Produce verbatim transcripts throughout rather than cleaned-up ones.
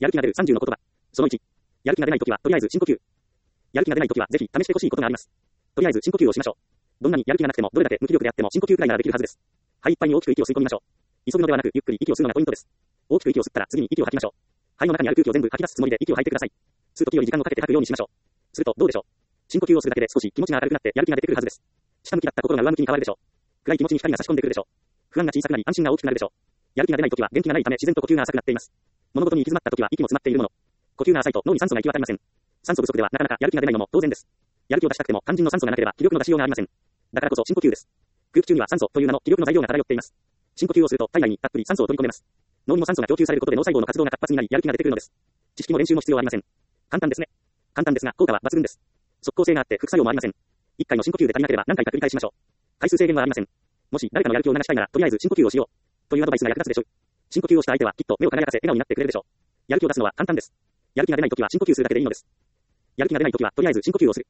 やる気が出るさんじゅうの言葉。そのいち。やる気が出ないときは、とりあえず深呼吸。やる気が出ないときは、ぜひ試してほしいことがあります。とりあえず深呼吸をしましょう。どんなにやる気がなくても、どれだけ無気力であっても深呼吸くらいならできるはずです。肺いっぱいに大きく息を吸い込みましょう。急ぐのではなく、ゆっくり息を吸うのがポイントです。大きく息を吸ったら、次に息を吐きましょう。肺の中にある空気を全部吐き出すつもりで息を吐いてください。吸うときより時間をかけて吐くようにしましょう。すると、どうでしょう。深呼吸をするだけで少し気持ちが明るくなって、やる気が出てくるはずです。下向きだった心が上向きに変わるでしょう。暗い気持ちに光が差し込んでくるでしょう。不安が小さくなり、安心が大きくなるでしょう。やる気が出ないときは、元気がないため自然と呼吸が浅くなっています。物事に行き詰まったときは息も詰まっているもの。呼吸が浅いと脳に酸素が行き渡りません。酸素不足ではなかなかやる気が出ないのも当然です。やる気を出したくても肝心の酸素がなければ気力の出しようがありません。だからこそ深呼吸です。空気中には酸素という名の気力の材料が漂っています。深呼吸をすると体内にたっぷり酸素を取り込めます。脳にも酸素が供給されることで脳細胞の活動が活発になりやる気が出てくるのです。知識も練習も必要ありません。簡単ですね。簡単ですが効果は抜群です。即効性があって副作用もありません。一回の深呼吸で足りなければ何回か繰り返しましょう。回数制限はありません。もし誰かのやる気を流したいならとりあえず深呼吸をしようというアドバイスが役立つでしょう。深呼吸をした相手はきっと目を輝かせ笑顔になってくれるでしょう。やる気を出すのは簡単です。やる気が出ないときは深呼吸するだけでいいのです。やる気が出ないときはとりあえず深呼吸をする。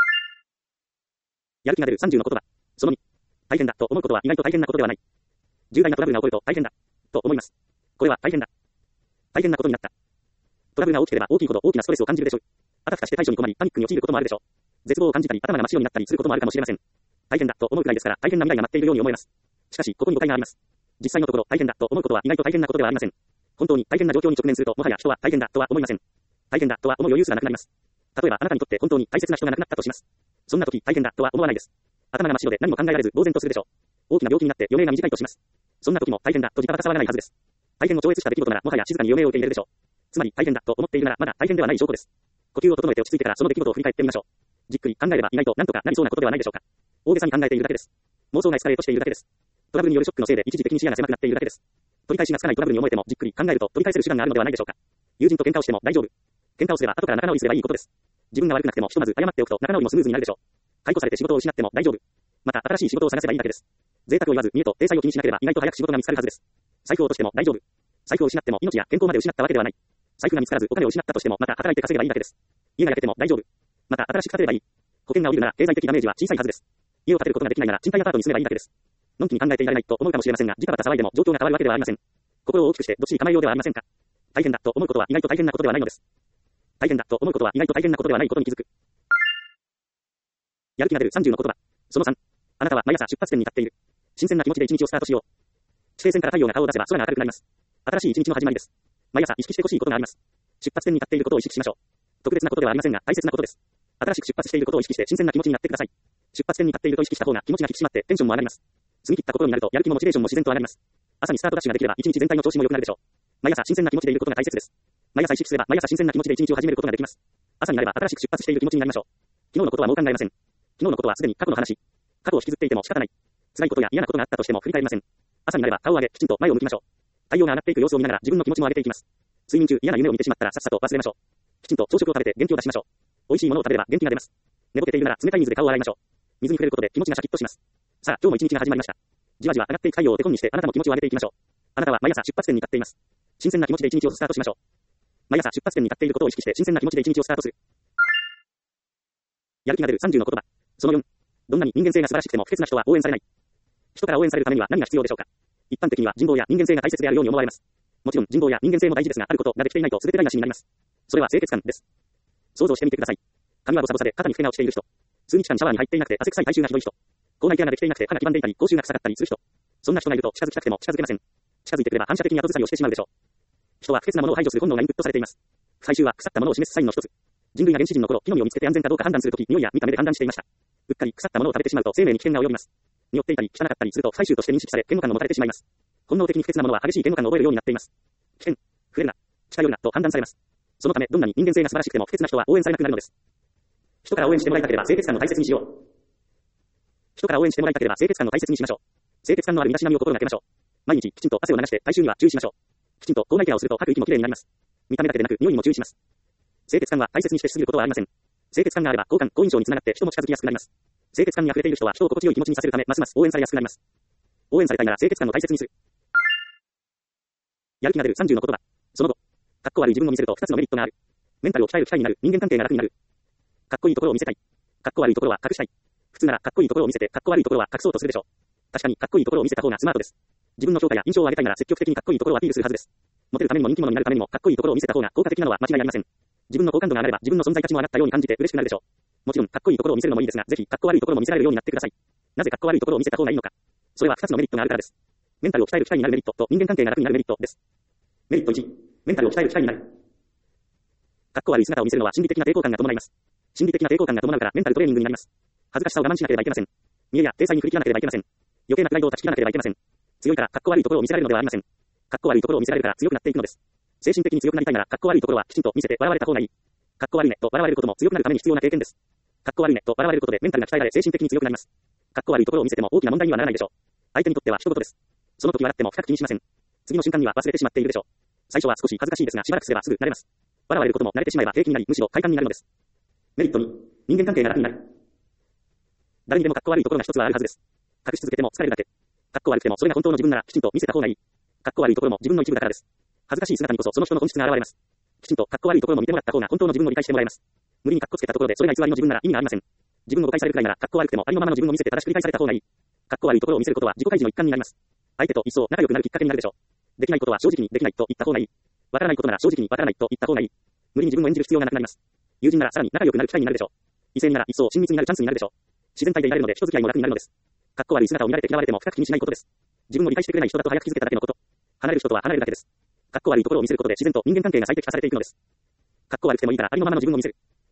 やる気が出るさんじゅうの言葉。そのに。大変だと思うことは意外と大変なことではない。重大なトラブルが起こると大変だと思います。これは大変だ。大変なことになった。トラブルが大きければ大きいほど大きなストレスを感じるでしょう。あたふたして対処に困りパニックに陥ることもあるでしょう。絶望を感じたり頭が真っ白になったりすることもあるかもしれません。大変だと思うくらいですから大変な未来が待っているように思えます。しかしここに誤解があります。実際のところ大変だと思うことは意外と大変なことではありません。本当に大変な状況に直面するともはや人は大変だとは思いません。大変だとは思う余裕すらなくなります。例えばあなたにとって本当に大切な人が亡くなったとします。そんな時大変だとは思わないです。頭が真っ白で何も考えられず呆然とするでしょう。大きな病気になって余命が短いとします。そんな時も大変だと自覚が騒がないはずです。大変を超越した出来事ならもはや静かに余命を受け入れるでしょう。つまり大変だと思っているならまだ大変ではない証拠です。呼吸を整えて落ち着いてからその出来事を振り返ってみましょう。じっくり考えれば意外と何とかなりそうなことではないでしょうか。大げさに考えているだけです。妄想がエスカレートしているだけです。トラブルによるショックのせいで一時的に視野が狭くなっているだけです。取り返しがつかないトラブルに思えてもじっくり考えると取り返せる手段があるのではないでしょうか。友人と喧嘩をしても大丈夫。喧嘩をすれば後から仲直りすればいいことです。自分が悪くなくてもひとまず謝っておくと仲直りもスムーズになるでしょう。解雇されて仕事を失っても大丈夫。また新しい仕事を探せばいいだけです。贅沢を言わず見栄と体裁を気にしなければ意外と早く仕事が見つかるはずです。財布を落としても大丈夫。財布を失っても命や健康まで失ったわけではない。財布が見つからずお金を失ったとしてもまた働いて稼げばいいだけです。家が焼けても大丈夫。また新しく建てればいい。保険が下りるなら経済的ダメージは小さいはずです。家を建てることができないなら賃貸アパートに住めばいいだけです。のんきに考えていられないと思うかもしれませんが、ジタバタ騒いでも状況が変わるわけではありません。心を大きくしてどっちに構えようではありませんか。大変だと思うことは意外と大変なことではないのです。大変だと思うことは意外と大変なことではないことに気づく。やる気が出るさんじゅうの言葉。そのさん。あなたは毎朝出発点に立っている。新鮮な気持ちで一日をスタートしよう。地平線から太陽が顔を出せば空が明るくなります。新しい一日の始まりです。毎朝意識してほしいことがあります。出発点に立っていることを意識しましょう。特別なことではありませんが大切なことです。新しく出発していることを意識して新鮮な気持ちになってください。出発点に立っていると意識した方が気持ちが引き締まってテンションも上がります。澄み切った心になるとやる気もモチベーションも自然と上がります。朝にスタートダッシュができれば一日全体の調子も良くなるでしょう。毎朝新鮮な気持ちでいることが大切です。毎朝意識すれば毎朝新鮮な気持ちで一日を始めることができます。朝になれば新しく出発している気持ちになりましょう。昨日のことはもう考えません。昨日のことはすでに過去の話。過去を引きずっていても仕方ない。辛いことや嫌なことがあったとしても振り返りません。朝になれば顔を上げきちんと前を向きましょう。太陽が上がっていく様子を見ながら自分の気持ちも上げていきます。睡眠中嫌な夢を見てしまったらさっさと忘れましょう。きちんと朝食を食べて元気を出しましょう。美味しいものを食べれば元気が出ます。寝ぼけているなら冷たい水で顔を洗いましょう。水に触れることで気持ちがシャキッとします。さあ今日も一日が始まりました。じわじわ上がっていく太陽を手本にしてあなたも気持ちを上げていきましょう。あなたは毎朝出発点に立っています。新鮮な気持ちで一日をスタートしましょう。毎朝出発点に立っていることを意識して新鮮な気持ちで一日をスタートする。やる気が出るさんじゅうの言葉。そのよん。どんなに人間性が素晴らしくても不潔な人は応援されない。人から応援されるためには何が必要でしょうか。一般的には人望や人間性が大切であるように思われます。もちろん人望や人間性も大事ですがあることができていないと全て台無しになります。それは清潔感です。想像してみてください。髪はボサボサで肩にフケが落ちている人。数日間シャワーに入っていなくて汗臭い体臭がひどい人。口内ケアができていなくて歯が黄ばんでいたり口臭が臭かったりする人。そんな人がいると近づきたくても近づけません。近づいてくれば反射的に後ずさりをしてしまうでしょう。人は不潔なものを排除する本能がインプットされています。不採集は腐ったものを示すサインの一つ。人類が原始人の頃木の実を見つけて安全かどうか判断するとき匂いや見た目で判断していました。うっかり腐ったものを食べてしまうと生命に危険が及びます。匂っていたり汚かったりすると不採集として認識され嫌悪感を持たれてしまいます。本能的に不潔なものは激しい嫌悪感を覚えるようになっています。危険、触れるな、近寄るなと判断されます。そのためどんなに人間性が素晴らしくても不潔な人は応援されなくなるのです。人から応援してもらいたければ清潔感を大切にしよう。人から応援してもらいたければ清潔感を大切にしましょう。清潔感のある身だしなみを心がけましょう。毎日きちんと汗を流して体臭には注意しましょう。きちんと口内ケアをすると吐く息もきれいになります。見た目だけでなく匂いにも注意します。清潔感は大切にしてしすぎることはありません。清潔感があれば好感、好印象につながって人も近づきやすくなります。清潔感に溢れている人は人を心地よい気持ちにさせるためますます応援されやすくなります。応援されたいなら清潔感を大切にする。やる気が出るさんじゅうの言葉。その後、かっこ悪い自分を見せるとふたつのメリットがある。メンタルを鍛える機会になる。人間関係が楽になる。かっこいいところを見せたい。かっこ悪いところは隠したい。普通ならかっこいいところを見せてかっこ悪いところは隠そうとするでしょう。確かにかっこいいところを見せた方がスマートです。自分の評価や印象を上げたいなら積極的にかっこいいところをアピールするはずです。 モテるためにも人気者になるためにも、かっこいいところを見せた方が効果的なのは間違いありません。自分の好感度が上がれば自分の存在価値も上がったように感じて嬉しくなるでしょう。もちろん、かっこいいところを見せるのもいいですが、ぜひ、かっこ悪いところも見せられるようになってください。なぜかっこ悪いところを見せた方がいいのか。それはふたつのメリットがあるからです。メンタルを鍛える機会になるメリットと人間関係が楽になるメリットです。メリットいち、メンタルを鍛える機会になる。かっこ悪い姿を見せるのは心理的な抵抗感が伴います。心理的な抵抗感が伴うからメンタルトレーニングになります。恥ずかしさを我慢しなければいけません。見栄や体裁に振り切らなければいけません。余計なプライドを断ち切らなければいけません。強いからかっこ悪いところを見せられるのではありません。かっこ悪いところを見せられるから強くなっていくのです。精神的に強くなりたいならかっこ悪いところはきちんと見せて笑われた方がいい。かっこ悪いねと笑われることも強くなるために必要な経験です。かっこ悪いねと笑われることでメンタルが鍛えられ精神的に強くなります。かっこ悪いところを見せても大きな問題にはならないでしょう。相手にとっては一言です。その時笑っても深く気にしません。次の瞬間には忘れてしまっているでしょう。最初は少し恥ずかしいですがしばらくすればすぐ慣れます。笑われることも慣れてしまえば平気になりむしろ快感になるのです。メリットに、人間関係が楽になる。誰にでもかっこ悪いところが一つはあるはずです。隠し続けても疲れるだけ。かっこ悪くてもそれが本当の自分ならきちんと見せた方がいい。かっこ悪いところも自分の一部だからです。恥ずかしい姿にこそその人の本質が現れます。きちんとかっこ悪いところも見てもらった方が本当の自分を理解してもらえます。無理にかっこつけたところでそれが偽りの自分なら意味がありません。自分を誤解されるくらいならかっこ悪くてもありのままの自分を見せて正しく理解された方がいい。かっこ悪いところを見せることは自己開示の一環になります。相手と一層仲良くなるきっかけになるでしょう。できないことは正直にできないと言った方がいい。わからないことなら正直にわからないと言った方がいい。無理に自分を演じる必要がなくなります。友人ならさらに仲良くなる機会になるでしょう。異性なら一層親密になるチャンスになるでしょう。自然体でいられるので人付き合いも楽になるのです。かっこ悪い姿を見られて嫌われても深く気にしないことです。自分を理解してくれない人だと早く気づけただけのこと。離れる人とは離れるだけです。かっこ悪いところを見せることで自然と人間関係が最適化されていくのです。かっこ悪くてもいいからありのままの自分を見せる。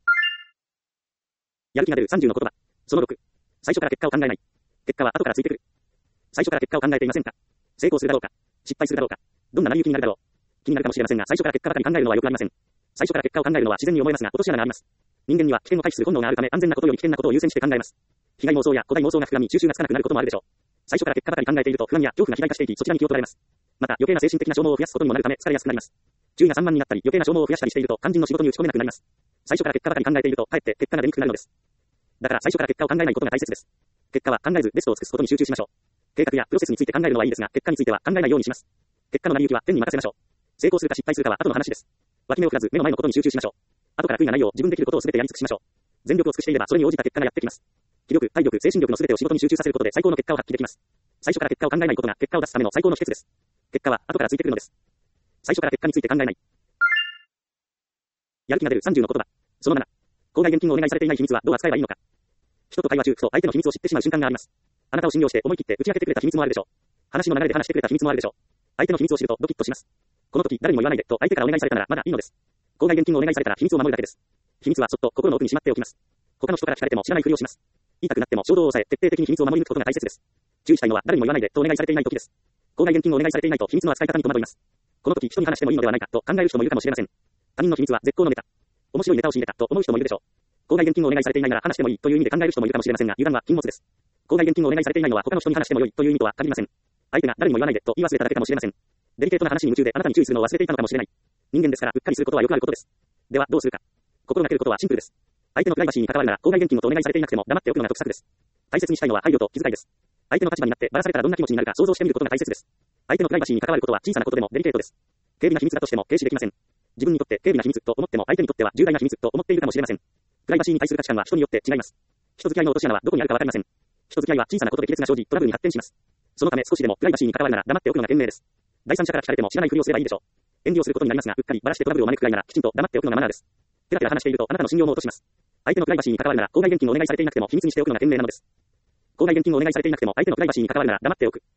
やる気が出るさんじゅうの言葉。そのろく。最初から結果を考えない。結果は後からついてくる。最初から結果を考えていませんか？成功するだろうか？失敗するだろうか？どんな成り行きになるだろう？気になるかもしれませんが、最初から結果ばかり考えるのはよくありません。最初から結果を考えるのは自然に思えますが、落とし穴があります。人間には危険を回避する本能があるため、安全なことより危険なことを優先して考えます。被害妄想や古代妄想が膨らみ、収集がつかなくなることもあるでしょう。最初から結果ばかり考えていると不安や恐怖が肥大化していき、そちらに気を取られます。また余計な精神的な消耗を増やすことにもなるため疲れやすくなります。注意が散漫になったり、余計な消耗を増やしたりしていると、肝心の仕事に打ち込めなくなります。最初から結果ばかり考えていると、かえって結果が出にくくなるのです。だから最初から結果を考えないことが大切です。結果は考えずベストを尽くすことに集中しましょう。計画やプロセスについて考えるのはいいですが、結果については考えないようにします。結果の成り行きは天に任せましょう。成功するか失敗するかは後の話です。脇目を振らず目の前のことに集中しましょう。後から悔いがないよう自分できることを全てやり尽くしましょう。全力を尽くしていればそれに応じた結果がやってきます。気力、体力、精神力の全てを仕事に集中させることで最高の結果を発揮できます。最初から結果を考えないことが結果を出すための最高の秘訣です。結果は後からついてくるのです。最初から結果について考えない。やる気が出るさんじゅうの言葉。そのなな。口外現金をお願いされていない秘密はどう扱えばいいのか。人と会話中、ふと相手の秘密を知ってしまう瞬間があります。あなたを信用して思い切って打ち明けてくれた秘密もあるでしょう。話の流れで話してくれた秘密もあるでしょう。相手の秘密を知るとドキッとします。この時誰にも言わないでと相手からお願いされたならまだいいのです。口外現金をお願いされたら秘密を守るだけです。秘密はそっと心の奥にしまっておきます。他の人から聞かれても知らないふりをします。言いたくなっても衝動を抑え徹底的に秘密を守り抜くことが大切です。注意したいのは誰にも言わないでとお願いされていない時です。口外現金をお願いされていないと秘密の扱い方に戸惑います。この時人に話してもいいのではないかと考える人もいるかもしれません。他人の秘密は絶好のネタ。面白いネタを仕入れたと思う人もいるでしょう。口外現金をお願いされていないなら話してもいいという意味で考える人もいるかもしれませんが、油断は禁物です。口外現金をお願いされていないのは他の人に話しても良いという意味とは限りません。相手が誰にも言わないでと言い忘れただけかもしれません。デリケートな話に夢中であなたに注意するのを忘れていたのかもしれない。人間ですからうっかりすることはよくあることです。ではどうするか。心がけることはシンプルです。相手のプライバシーに関わるなら口外現金をとお願いされていなくても黙っておくのが得策です。大切にしたいのは配慮と気遣いです。相手の立場になってバラされたらどんな気持ちになるか想像してみることが大切です。相手のプライバシーに関わることは小さなことでもデリケートです。軽微な秘密だとしても軽視できません。自分にとって軽微な秘密と思っても相手にとっては重大な秘密と思っているかもしれません。プライバシーに対する価値観は人によって違います。人付き合いの落とし穴はどこにあるかわかりません。人付き合いは小さなことで亀裂が生じトラブルに発展します。そのため少しでもプライバシーに関わるなら黙っておくのが賢明です。第三者から聞かれても知らないふりをすればいいでしょう。遠慮することになりますが、うっかりバラしてトラブルを招くくらいならきちんと黙っておくのがマナーです。ペラペラ話しているとあなたの信用も落とします。相手のプライバシーに関わるなら口外現金をお願いされていなくても秘密にしておくのが賢明なのです。口外現金をお願いされていなくても相手のプライバシーに関わるなら黙っておく。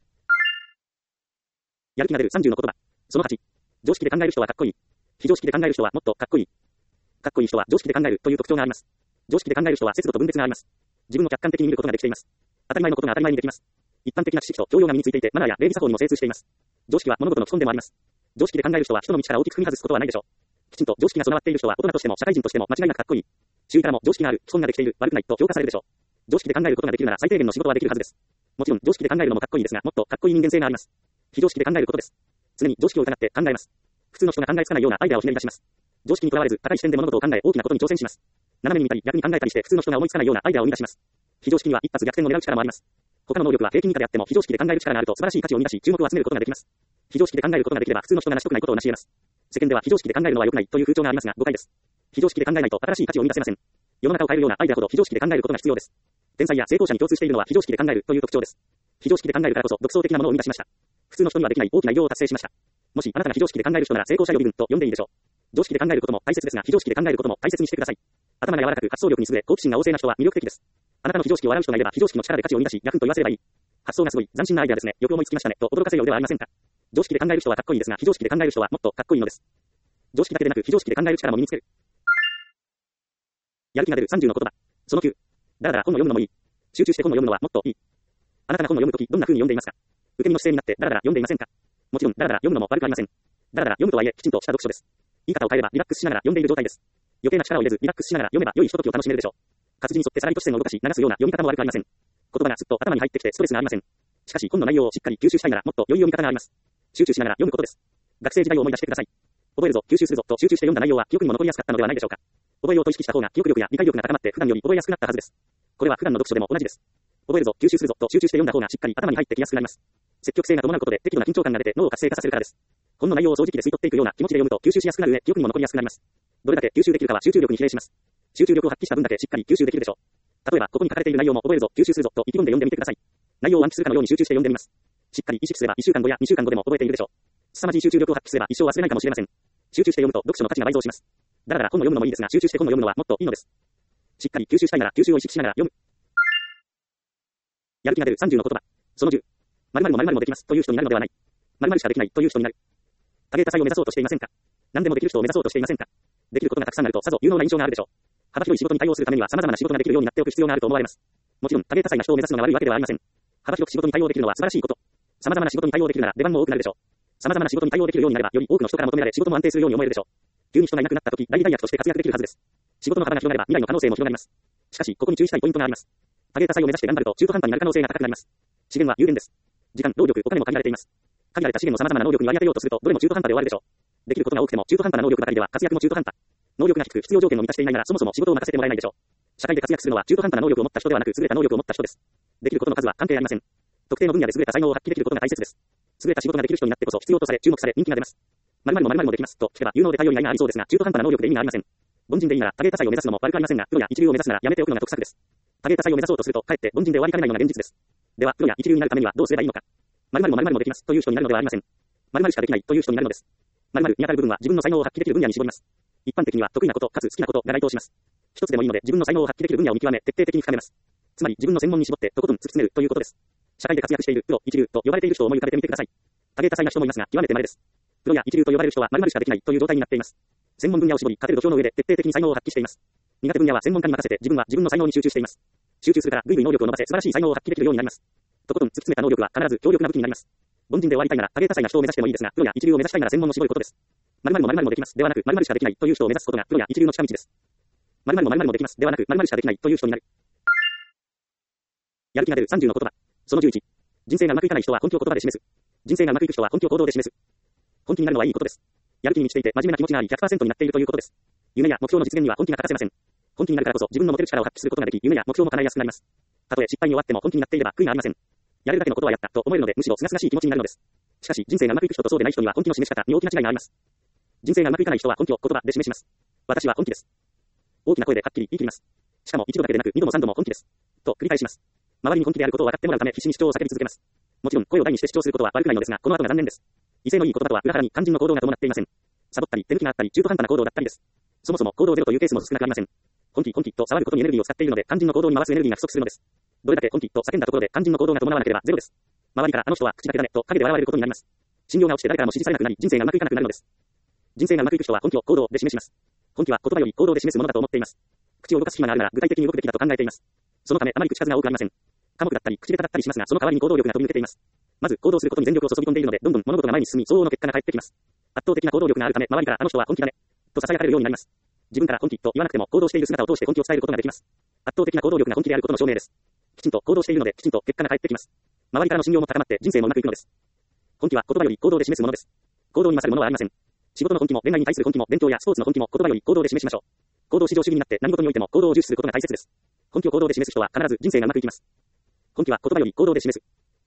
やる気が出るさんじゅうの言葉。そのはち。常識で考える人はかっこいい。非常識で考える人はもっとかっこいい。かっこいい人は常識で考えるという特徴があります。常識で考える人は節度と分別があります。自分を客観的に見ることができています。当たり前のことが当たり前にできます。一般的な知識と教養が身についていてマナーや礼儀作法にも精通しています。常識は物事の基本でもあります。常識で考える人は人の道から大きく踏み外すことはないでしょう。きちんと常識が備わっている人は大人としても社会人としても間違いなくかっこいい。周囲からも常識がある、基本ができている、悪くないと評価されるでしょう。常識で考えることができるなら最低限の仕事はできるはずです。もちろん常識で考えるのもかっこいいですが、もっとかっこいい人間性があります。非常識で考えることです。常に常識を疑って考えます。普通の人が考えつかないようなアイデアをひねり出します。常識にとらわれず高い視点で物事を考え大きなことに挑戦します。斜めに見たり逆に考えたりして普通の人が思いつかないようなアイデアを生み出します。非常識には一発逆転を狙う力もあります。他の能力は平均以下であっても非常識で考える力があると素晴らしい価値を生み出し注目を集めることができます。非常識で考えることができれば普通の人が成し得ないことを成し得ます。世間では非常識で考えるのは良くないという風潮がありますが誤解です。非常識で考えないと新しい価値を生み出せません。世の中を変えるようなアイデアほど非常識で考えることが必要です。天才や成功者に共通しているのは非常識で考えるという特徴です。非常識で考えるからこそ独創的なものを生み出しました。普通の人にはできない大きな偉業を達成しました。 もし、あなたが非常識で考える人なら成功者予備軍と呼んでいいでしょう。常識で考えることも大切ですが、非常識で考えることも大切にしてください。頭が柔らかく発想力に優れ、好奇心が旺盛な人は魅力的です。あなたの非常識を笑う人がいれば、非常識の力で価値を生み出し、役と言わせればいい。発想がすごい、斬新なアイデアですね。よく思いつきましたね、と驚かせようではありませんか。常識で考える人はかっこいいですが、非常識で考える人はもっとかっこいいのです。常識だけでなく、非常識で考える力も身につける。やる気が出るさんじゅうの言葉。そのきゅう。だらだら本を読むのもいい。集中して本を読むのはもっといい。あなたが本を読むとき、どんな風に読んでいますか。受け身の姿勢になってだらだら読んでいませんか。もちろん、だらだら読むのも悪くありません。だらだら読むとはいえ、きちんとした読書です。言い方を変えれば、リラックスしながら読んでいる状態です。余計な力を入れず、リラックスしながら読めば、良いひとときを楽しめるでしょう。活字に沿ってさらりと視線を動かし、流すような読み方も悪くありません。言葉がすっと頭に入ってきてストレスがありません。しかし、本の内容をしっかり吸収したいなら、もっと良い読み方があります。集中しながら読むことです。学生時代を思い出してください。覚えるぞ、吸収するぞと集中して読んだ内容は記憶にも残りやすかったのではないでしょうか。覚えようと意識した方が記憶力や理解力が高まって普段より覚えやすくなったはずです。これは普段の読書でも同じです。覚えるぞ、吸収するぞと集中して読んだ方がしっかり頭に入ってきやすくなります。積極性が伴うことで適度な緊張感が出て脳を活性化させるからです。本の内容を正直で吸い取っていくような気持ちで読むと吸収しやすくなる上、記憶にも残りやすくなります。どれだけ吸収できるかは集中力に比例します。集中力を発揮した分だけしっかり吸収できるでしょう。例えば、ここに書かれている内容も覚えるぞ、吸収するぞと意気込んで読んでみてください。内容を暗記するかのように集中して読んでみます。しっかり意識すればいっしゅうかんごやにしゅうかんごでも覚えているでしょう。凄まじい集中力を発揮すれば一生忘れないかもしれません。集中して読むと読書の価値が倍増します。だらだら本を読むのもいいですが、集中して本を読むのはもっといいのです。しっかり吸収したいなら吸収を意識しながら読む。やる気が出るさんじゅうの言葉。そのじゅう。〇〇も〇〇もできますという人になるのではない。〇〇しかできないという人になる。多芸多彩を目指そうとしていませんか。何でもできる人を目指そうとしていませんか。できることがたくさんあるとさぞ有能な印象があるでしょう。幅広い仕事に対応するためには様々な仕事ができるようになっておく必要があると思われます。もちろん多芸多彩な人を目指すのが悪いわけではありません。幅広く仕事に対応できるのは素晴らしいこと。様々な仕事に対応できるなら出番も多くなるでしょう。様々な仕事に対応できるようになればより多くの人から求められ仕事も安定するように思えるでしょう。急に人がいなくなった時、代理大役として活躍できるはずです。仕事の幅が広がれば未来の可能性も広がります。しかしここに注意したいポイントがあります。多芸多彩を目指して頑張ると中途半端になる可能性が高くなります。資源は有限です。時間、労力、お金も限られています。限られた資源の様々な能力に割り当てようとするとどれも中途半端で終わるでしょう。できることが多くても中途半端な能力ばかりでは活躍も中途半端。能力が低く必要条件を満たしていないならそもそも仕事を任せてもらえないでしょう。社会で活躍するのは中途半端な能力を持った人ではなく優れた能力を持った人です。できることの数は関係ありません。特定の分野で優れた才能を発揮できることが大切です。優れた仕事ができる人になってこそ必要とされ注目され人気が出ます。〇〇も〇〇もできますと聞けば有能で頼りがいがありそうですが中途半端な能力で意味がありません。凡人でいいなら多芸多彩を目指すのも悪くありませんがプロや一流を目指すならやめておくのが得策です。多芸多彩を目指そうとするとかえって凡人で終わりかねないのが現実です。ではプロや一流になるためにはどうすればいいのか。〇〇も〇〇もできますという人になるのではありません。〇〇しかできないという人になるのです。〇〇に当たる部分は自分の才能を発揮できる分野に絞ります。一般的には得意なことかつ好きなことが該当します。一つでもいいので自分の才能を発揮できる分野を見極め徹底的に深めます。つまり自分の専門に絞ってとことん突き詰めるということです。社会で活躍しているプロ一流と呼ばれている人を思い浮かべてみてください。多芸多彩な人もいますが極めて稀です。プロや一流と呼ばれる人は〇〇しかできないという状態になっています。専門分野を絞り勝てる土俵の上で徹底的に才能を発揮しています。苦手分野は専門家に任せて自分は自分の才能に集中しています。集中するからぐいぐい能力を伸ばせ素晴らしい才能を発揮できるようになります。とことん突き詰めた能力は必ず強力な武器になります。凡人で終わりたいなら多芸多彩な人を目指してもいいですがプロや一流を目指したいなら専門を絞ることです。〇〇も〇〇もできますではなく〇〇しかできないという人を目指すことがプロや一流の近道です。〇〇も〇〇もできますではなく〇〇しかできないという人になる。やる気が出るさんじゅうの言葉。そのじゅういち。人生がうまくいかない人は根拠を言葉で示す。人生がうまくいく人は根拠を行動で示す。本気になるのはいいことです。やる気に満ちていて真面目な気持ちがあり ひゃくパーセント になっているということです。夢や目標の実現には本気が欠かせません。本気になるからこそ自分の持てる力を発揮することができ夢や目標も叶いやすくなります。たとえ失敗に終わっても本気になっていれば悔いがありません。やれるだけのことはやったと思えるのでむしろ清々しい気持ちになるのです。しかし人生がうまくいく人とそうでない人には本気の示し方に大きな違いがあります。人生がうまくいかない人は根拠を言葉で示します。私は本気です。大きな声ではっきり言い切ります。しかも一度だけでなく二度も三度も本気です。と繰り返します。周りに本気であることを分かってもらうため必死に主張を叫び続けます。もちろん声を大にして主張することは悪くないのですがこの後が残念です。威勢のいい言葉とは裏腹に肝心の行動が伴っていません。サボったり手抜きがあったり中途半端な行動だったりです。そもそも行動ゼロというケースも少なくありません。本気本気と騒ぐことにエネルギーを使っているので肝心の行動に回すエネルギーが不足するのです。どれだけ本気と叫んだところで肝心の行動が伴わなければゼロです。周りからあの人は口だけだねと陰で笑われることになります。信用が落ちて誰からも支持されなくなり人生がうまくいかなくなるのです。人生がうまくいく人は根拠を行動で示します。本気は言葉より行動で示すものだと思っています。口を動かす暇があるなら具体的に動くべきだと考えています。そのためあまり口数が多くありません。寡黙だったり口下手だったりしますがその代わりに行動力が飛び抜けています。まず行動することに全力を注ぎ込んでいるのでどんどん物事が前に進み相応の結果が返ってきます。圧倒的な行動力があるため周りからあの人は本気だねと囁かれるようになります。自分から本気と言わなくても行動している姿を通して根拠を伝えることができます。圧倒的な行動力が本気であることの証明です。きちんと行動しているのできちんと結果が返ってきます。周りからの信用も高まって人生もうまくいくのです。本気は言葉より行動で示すものです。行動に勝るものはありません。仕事の本気も恋愛に対する本気も勉強やスポーツの本気も言葉より行動で示しましょう。行動至上主義になって何事においても行動を重視することが大切です。本気を行動で示す人は必ず人生がうまくいきます。本気は言葉より行動で示す。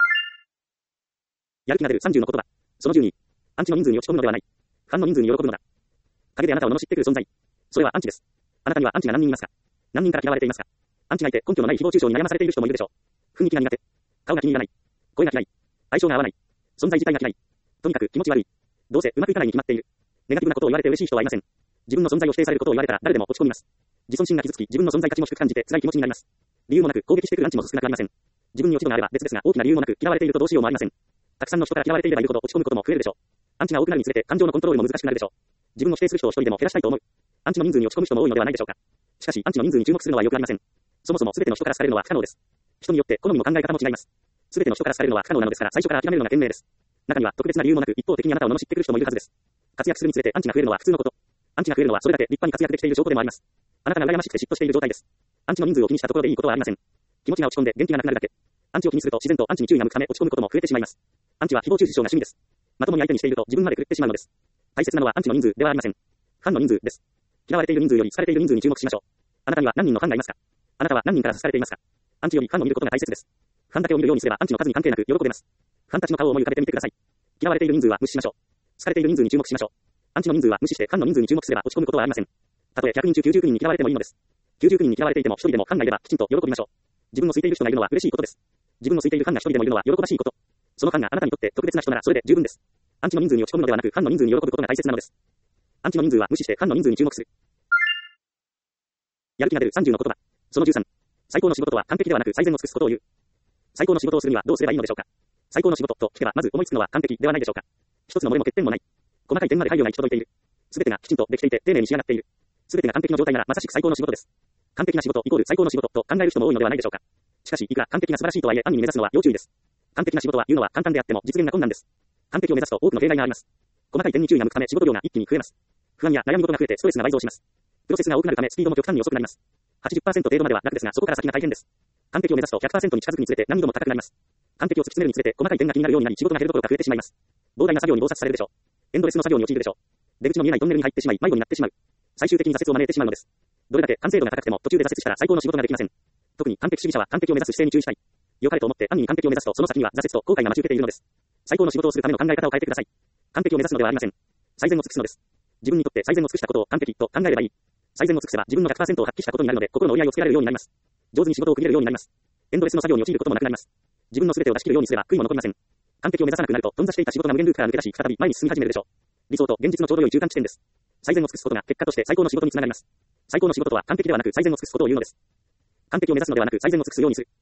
やる気が出るさんじゅうの言葉。そのじゅうに。アンチの人数に落ち込むのではない。ファンの人数に喜ぶのだ。陰であなたを罵ってくる存在。それはアンチです。あなたにはアンチが何人いますか。何人から嫌われていますか。アンチがいて根拠のない誹謗中傷に悩まされている人もいるでしょう。雰囲気が苦手。顔が気に入らない。声が嫌い。相性が合わない。存在自体が嫌い。とにかく気持ち悪い。 どうせうまくいかないに決まっている。ネガティブなことを言われて嬉しい人はいません。自分の存在を否定されることを言われたら誰でも落ち込みます。自尊心が傷つき、自分の存在価値も低く感じて辛い気持ちになります。理由もなく攻撃してくるアンチも少なくありません。自分に落ち度があれば別ですが、大きな理由もなく嫌われているとどうしようもありません。たくさんの人から嫌われていればいるほど落ち込むことも増えるでしょう。アンチが多くなるにつれて感情のコントロールも難しくなるでしょう。自分を否定する人を一人でも減らしたいと思う。アンチの人数に落ち込む人も多いのではないでしょうか。しかし、アンチの人数に注目するのはよくありません。そもそも全ての人から好かれるのは不可能です。人によって好みも考え方も違います。全ての人から好かれるのは不可能なのですから、最初から諦めるのが賢明です。中には特別な理由もなく一方的にあなたを罵ってくる人もいるはずです。活躍するにつれてアンチが増えるのは普通のこと。アンチが増えるのはそれだけ立派に活躍できている証拠でもあります。あなたが羨ましくて嫉妬している状態です。アンチの人数を気にしたところでいいことはありません。気持ちが落ち込んで元気がなくなるだけ。アンチを気にすると自然とアンチに注意が向くため落ち込むことも増えてしまいます。アンチは誹謗中傷が趣味です。まともに相手にしていると自分まで狂ってしまうのです。大切なのはアンチの人数ではありません。ファンの人数です。嫌われている人数より好かれている人数に注目しましょう。あなたには何人のファンがいますか？あなたは何人から好かれていますか？アンチよりファンを見ることが大切です。ファンだけを見るようにすればアンチの数に関係なく喜べます。ファンたちの顔を思い浮かべてみてください。嫌われている人数は無視しましょう。好かれている人数に注目しましょう。アンチの人数は無視してファンの人数に注目すれば落ち込むことはありません。たとえひゃくにん中きゅうじゅうきゅうにんに嫌われてもいいのです。きゅうじゅうきゅうにんに嫌われていてもひとりでもファンがいればきちんと喜びましょう。自分の好いている人がいるのは嬉しいことです。自分の好いているファンがひとりでもいるのは喜ばしいこと。そのファンがあなたにとって特別な人ならそれで十分です。アンチの人数に落ち込むのではなくファンの人数に喜ぶことが大切なのです。アンチの人数は無視してファンの人数に注目する。やる気が出るさんじゅうの言葉。そのじゅうさん。最高の仕事とは完璧ではなく最善を尽くすことを言う。最高の仕事をするにはどうすればいいのでしょうか。最高の仕事と聞けばまず思いつくのは完璧ではないでしょうか。一つの漏れも欠点もない。細かい点まで配慮が行き届いている。すべてがきちんとできていて丁寧に仕上がっている。すべてが完璧の状態ならまさしく最高の仕事です。完璧な仕事イコール最高の仕事と考える人も多いのではないでしょうか。しかし、いくら完璧な素晴らしいとはいえ暗に目指すのは要注意です。完璧な仕事は言うのは簡単であっても実現が困難です。完璧を目指すと多くの弊害があります。細かい点に注意が向くため仕事量が一気に増えます。不安や悩み事が増えてストレスが倍増します。プロセスが多くなるためスピードも極端に遅くなります。はちじゅっパーセント 程度までは楽ですがそこから先が大変です。完璧を目指すと ひゃくパーセント に近づくにつれて難易度も高くなります。完璧を突き詰めるにつれて細かい点が気になるようになり仕事が減るどころか増えてしまいます。膨大な作業に忙殺されるでしょう。エンドレスの作業に陥るでしょう。出口の見えないトンネルに入ってしまい迷子になってしまう。最終的に挫折を招いてしまうのです。どれだけ完成度が高くても途中で挫折したら最高の仕事ができません。特に完璧主義者は完璧を目指す姿勢に注意したい。良かれと思って暗に完璧を目指すとその先には挫折と後悔が待ち受けているのです。最高の仕事をするための考え方を変えてください。完璧を目指すのではありません。最善を尽くすのです。自分にとって最善を尽くしたことを完璧と考えればいい。最善を尽くせば自分の ひゃくパーセント を発揮したことになるので心の折り合いをつけられるようになります。上手に仕事を区切れるようになります。エンドレスの作業に陥ることもなくなります。自分の全てを出し切るようにすれば悔いも残りません。完璧を目指さなくなると頓挫していた仕事が無限ループから抜け出し再び前に進み始めるでしょう。理想と現実のちょうど良い中間地点です。最善を尽くすことが結果として最高の仕事につながります。最高の仕事とは完璧ではなく最善を尽くすことを言うのです。完璧を目指すのではなく最善を尽くすようにする。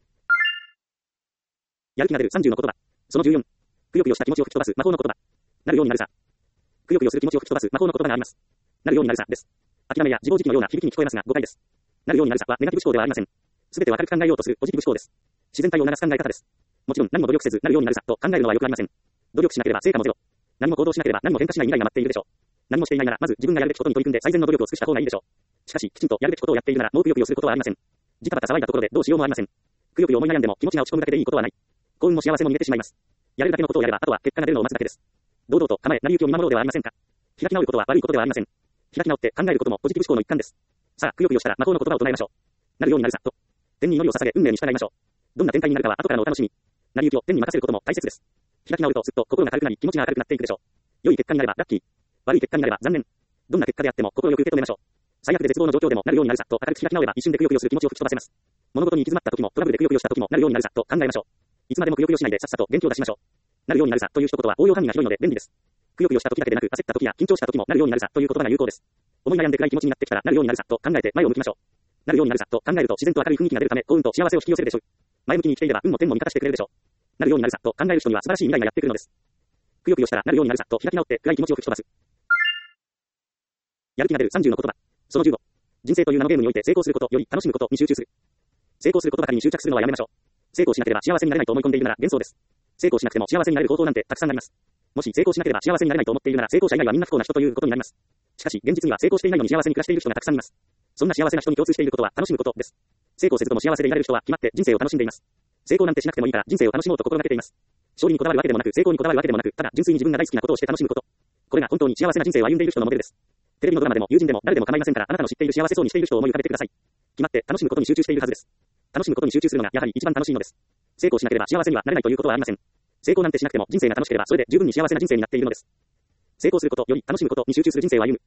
やる気が出るさんじゅうの言葉。そのじゅうよん。くよくよした気持ちを吹き飛ばす魔法の言葉。なるようになるさ。くよくよする気持ちを吹き飛ばす魔法の言葉があります。なるようになるさです。諦めや自暴自棄のような響きに聞こえますが誤解です。なるようになるさはネガティブ思考ではありません。すべてを明るく考えようとするポジティブ思考です。自然体を流す考え方です。もちろん何も努力せずなるようになるさと考えるのはよくありません。努力しなければ成果もゼロ。何も行動しなければ何も変化しない未来が待っているでしょう。何もしていないならまず自分がやるべきことに取り組んで最善の努力を尽くした方がいいでしょう。しかしきちんとやるべきことをやっているならもうくよくよすることはありません。ジタバタ騒いだところでどうしようもありません。くよくよ思い悩んでも気持ちが落ち込むだけでいいことはない。幸運も幸せも逃げてしまいます。やるだけのことをやればあとは結果が出るのを待つだけです。堂々と構え成り行きを見守ろうではありませんか。開き直ることは悪いことではありません。開き直って考えることもポジティブ思考の一環です。さあくよくよしたら魔法の言葉を唱えましょう。なるようになるさと。天に祈りを捧げ運命に従いましょう。どんな展開になるかは後からのお楽しみ。成り行きを天に任せることも大切です。開き直るとすっと心が軽くなり気持ちが明るくなっていくでしょう。良い結果になればラッキー。悪い結果になれば残念。どんな結果であっても心よく受け止めましょう。最悪で絶望の状況でもなるようになるさと明るく開き直れば一瞬でくよくよする気持ちを吹き飛ばせます。物事に行き詰まった時もトラブルでくよくよした時もなるようになるさと考えましょう。いつまでもくよくよしないでさっさと元気を出しましょう。なるようになるさという一言は応用範囲が広いので便利です。くよくよした時だけでなく焦った時や緊張した時もなるようになるさという言葉が有効です。思い悩んで暗い気持ちになってきたらなるようになるさと考えて前を向きましょう。なるようになるさと考えると自然と明るい雰囲気が出るため幸運と幸せを引き寄せるでしょう。前向きに生きていれば運も天も味方してくれるでしょう。なるようになるさと考える人には素晴らしい未来がやってくるのです。くよくよしたらなるようになるさと開き直って暗い気持ちを吹き飛ばす。やる気が出るさんじゅうの言葉。そのじゅうご。人生という名のゲームにおいて成功することより楽しむことに集中する。成功することばかりに執着するのはやめましょう。成功しなければ幸せになれないと思い込んでいるなら幻想です。成功しなくても幸せになれる方法なんてたくさんあります。もし成功しなければ幸せになれないと思っているなら成功者以外はみんな不幸な人ということになります。しかし現実には成功していないのに幸せに暮らしている人がたくさんいます。そんな幸せな人に共通していることは楽しむことです。成功せずとも幸せでいられる人は決まって人生を楽しんでいます。成功なんてしなくてもいいから人生を楽しもうと心がけています。勝利にこだわるわけでもなく成功にこだわるわけでもなくただ純粋に自分が大好きなことをして楽しむこと。これが本当に幸せな人生を歩んでいる人のモデルです。テレビのドラマでも友人でも誰でも構いませんからあなたの知っている幸せそうにしている人を思い浮かべてください。決まって楽しむことに集中しているはずです。楽しむことに集中するのがやはり一番楽しいのです。成功しなければ幸せにはなれないということはありません。成功なんてしなくても人生が楽しければそれで十分に幸せな人生になっているのです。成功することより楽しむことに集中する人生を歩む。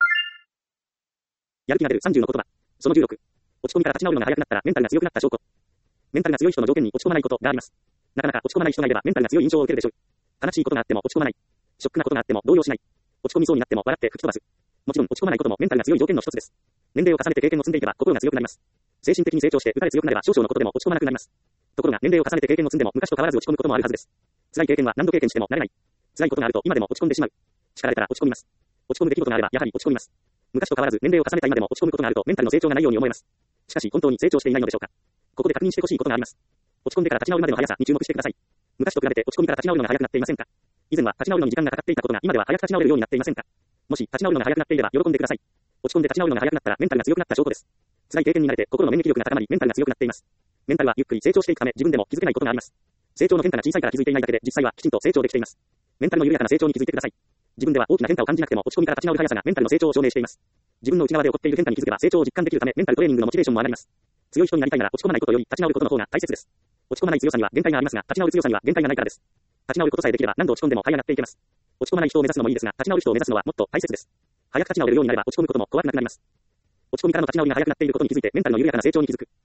やる気が出るさんじゅうの言葉。そのじゅうろく。落ち込みから立ち直るのが早くなったらメンタルが強くなった証拠。メンタルが強い人の条件に落ち込まないことがあります。なかなか落ち込まない人がいればメンタルが強い印象を受けるでしょう。悲しいことがあっても落ち込まない。 ショックなことがあっても動揺しない。落ち込みそうになっても笑って吹き飛ばす。もちろん落ち込まないこともメンタルが強い条件の一つです。年齢を重ねて経験を積んでいけば心が強くなります。精神的に成長して打たれ強くなれば少々のことでも落ち込まなくなります。ところが年齢を重ねて経験を積んでも昔と変わらず落ち込むこともあるはずです。辛い経験は何度経験しても慣れない。辛いことがあると今でも落ち込んでしまう。叱られたら落ち込みます。落ち込む出来事があればやはり落ち込みます。昔と変わらず年齢を重ねた今でも落ち込むことがあるとメンタルの成長がないように思えます。しかし本当に成長していないのでしょうか。ここで確認してほしいことがあります。落ち込んでから立ち直るまでの速さに注目してください。昔と比べて落ち込みから立ち直るのが速くなっていませんか。以前は立ち直るのに時間がかかっていたことが今では早く立ち直れるようになっていませんか。もし立ち直るのが早くなっていれば喜んでください。落ち込んで立ち直るのが早くなったらメンタルが強くなった証拠です。辛い経験に慣れて心の免疫力が高まりメンタルが強くなっています。メンタルはゆっくり成長していくため自分でも気づけないことがあります。成長の変化が小さいから気づいていないだけで実際はきちんと成長できています。メンタルの緩やかな成長に気づいてください。自分では大きな変化を感じなくても落ち込みから立ち直る速さがメンタルの成長を証明しています。自分の内側で起こっている変化に気づけば成長を実感できるためメンタルトレーニングのモチベーションも上がります。強い人になりたいなら落ち込まないことより立ち直ることの方が大切です。落ち込まない強さには限界がありますが立ち直る強さには限界がないからです。立ち直ることさえできれば何度落ち込んでも這い上がっていけます。落ち込まない人を目指すのもいいですが立ち直る人を目指すのはもっと大切です。早く立ち直れるようになれば落ち込むことも怖くなくなります。落ち込みからの立ち直りが早くなっていることに気づいてメンタルの緩やかな成長に気づく。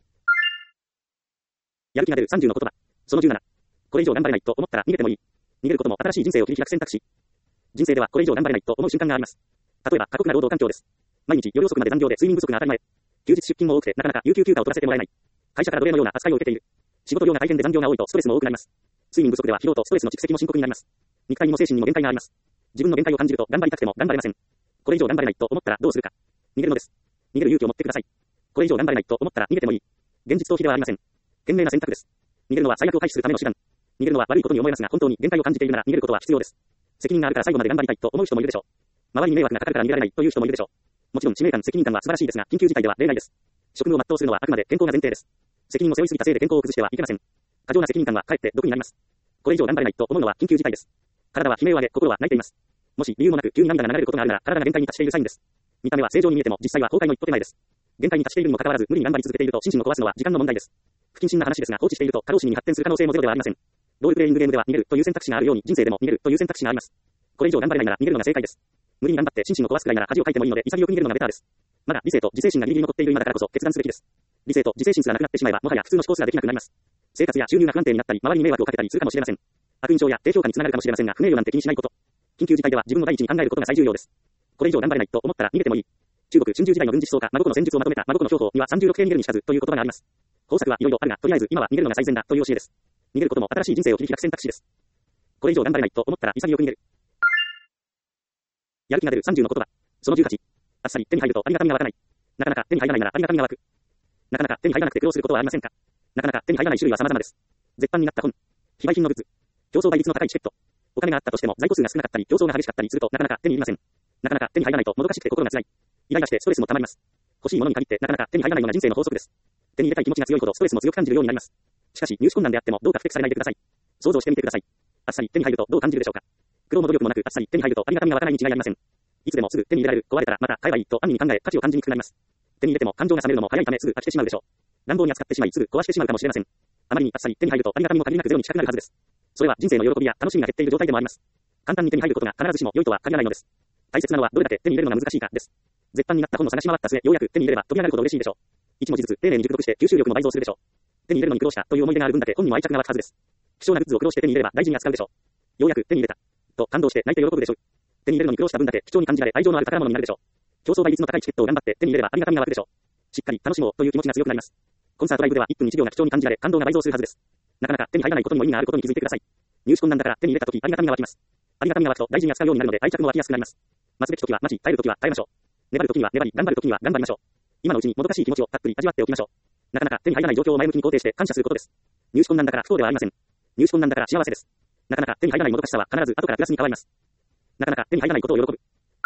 やる気が出るさんじゅうの言葉。そのじゅうなな。これ以上頑張れないと思ったら逃げてもいい。逃げることも新しい人生を切り開く選択肢。人生ではこれ以上頑張れないと思う瞬間があります。例えば過酷な労働環境です。毎日夜遅くまで残業で睡眠不足が当たり前。休日出勤も多くてなかなか有給休暇を取らせてもらえない。会社から奴隷のような扱いを受けている。仕事量が大変で残業が多いとストレスも多くなります。睡眠不足では疲労とストレスの蓄積も深刻になります。肉体にも精神にも限界があります。自分の限界を感じると頑張りたくても頑張れません。これ以上頑張れないと思ったらどうするか。逃げるのです。逃げる勇気を持ってください。これ以上頑張れないと思ったら逃げてもいい。現実逃避ではありません。賢明な選択です。逃げるのは最悪を回避するための手段。逃げるのは悪いことに思えますが本当に限界を感じているなら逃げることは必要です。責任があるから最後まで頑張りたいと思う人もいるでしょう。周りに迷惑がかかるから逃げられないという人もいるでしょう。もちろん使命感、責任感は素晴らしいですが緊急事態では例外です。職務を全うするのはあくまで健康が前提です。責任を背負いすぎたせいで健康を崩してはいけません。過剰な責任感はかえって毒になります。これ以上頑張れないと思うのは緊急事態です。体は悲鳴を上げ、心は泣いています。もし理由もなく急に涙が流れることがあるなら体が限界に達しているサインです。見た目は正常に見えても実際は崩壊の一歩手前です。限界に達しているにもかかわらず無理に頑張り続けていると心身を壊すのは時間の問題です。不謹慎な話ですが放置していると過労死に発展する可能性もゼロではありません。ロールプレイングゲームでは逃げるという選択肢があるように人生でも逃げるという選択肢があります。これ以上頑張れないなら逃げるのが正解です。無理に頑張って心身を壊すくらいなら恥をかいてもいいので潔く逃げるのがベターです。まだ理性と自制心がギリギリ残っている今だからこそ決断すべきです。理性と自制心すらなくなってしまえばもはや普通の思考すらできなくなります。生活や収入が不安定になったり周りに迷惑をかけたりするかもしれません。悪印象や低評価につながるかもしれませんが不名誉なんて気にしないこと。緊急事態では自分を第一に考えることが最重要です。これ以上頑張れないと思ったら逃げてもいい。中国春秋時代の軍事思想家孫子の戦術をまとめた孫子の兵法にはさんじゅうろく系逃げるにしかずという言葉があります。方策はいろいろあるがとりあえず今は逃げるのが最善だという教えです。逃げることも新しい人生を切り開く選択肢です。これ以上頑張れないと思ったら潔く逃げる。やる気が出るさんじゅうの言葉。そのじゅうはち。あっさり手に入るとありがたみが湧かない。なかなか手に入らないならありがたみが湧く。なかなか手に入らなくて苦労することはありませんか。なかなか手に入らない種類は様々です。絶版になった本。非売品のグッズ。競争倍率の高いチケット。お金があったとしても在庫数が少なかったり競争が激しかったりするとなかなか手に入りません。なかなか手に入らないともどかしくて心が辛い。イライラしてストレスも溜まります。欲しいものに限ってなかなか手に入らないのが人生の法則です。手に入れたい気持ちが強いほどストレスも強く感じるようになります。しかし入手困難であってもどうか不適されないでください。想像してみてください。あっさり手に入るとどう感じるでしょうか。苦労も努力もなくあっさり手に入るとありがたみが湧かないに違いありません。いつでもすぐ手に入れられる、壊れたらまた買えばいいと安易に考え価値を感じにくくなります。手に入れても感情が冷めるのも早いためすぐ飽きてしまうでしょう。乱暴に扱ってしまいすぐ壊してしまうかもしれません。あまりにあっさり手に入るとありがたみも限りなくゼロに近くなるはずです。それは人生の喜びや楽しみが減っている状態でもあります。簡単に手に入ることが必ずしも良いとは限らないのです。大切なのはどれだけ手に入れるのが難しいかです。絶版になった本を探し回った末ようやく手に入れれば飛び上がるほど嬉しいでしょう。一文字ずつ丁寧に熟読して吸収力も倍増するでしょう。手に入れるのに苦労したという思い出がある分だけ本にも愛着が湧くはずです。希少なグッズを苦労して手に入れれば大事に扱うでしょう。ようやく手に入れたと感動して泣いて喜ぶでしょう。手に入れるのに苦労した分だけ貴重に感じられ愛情のある宝物になるでしょう。競争倍率の高いチケットを頑張って手に入れればありがたみが湧くでしょう。しっかり楽しもうという気持ちが強くなります。コンサートライブではいっぷんいちびょうが貴重に感じられ感動が倍増するはずです。なかなか手に入らないことにも意味があることに気づいてください。入手困難だから手に入れたときありがたみが湧きます。ありがたみが湧くと大事に扱うようになるので愛着も湧きやすくなります。待つべきときは待ち、耐えるときは耐えましょう。粘るときには粘り、頑張るときには頑張りましょう。今のうちにもどかしい気持ちをたっぷり味わっておきましょう。なかなか手に入らない状況を前向きに肯定して感謝することです。入手困難だから不幸ではありません。入手困難だから幸せです。なかなか手に入らないもどかしさは必ず後からプラスに変わります。なかなか手に入らないことを喜ぶ。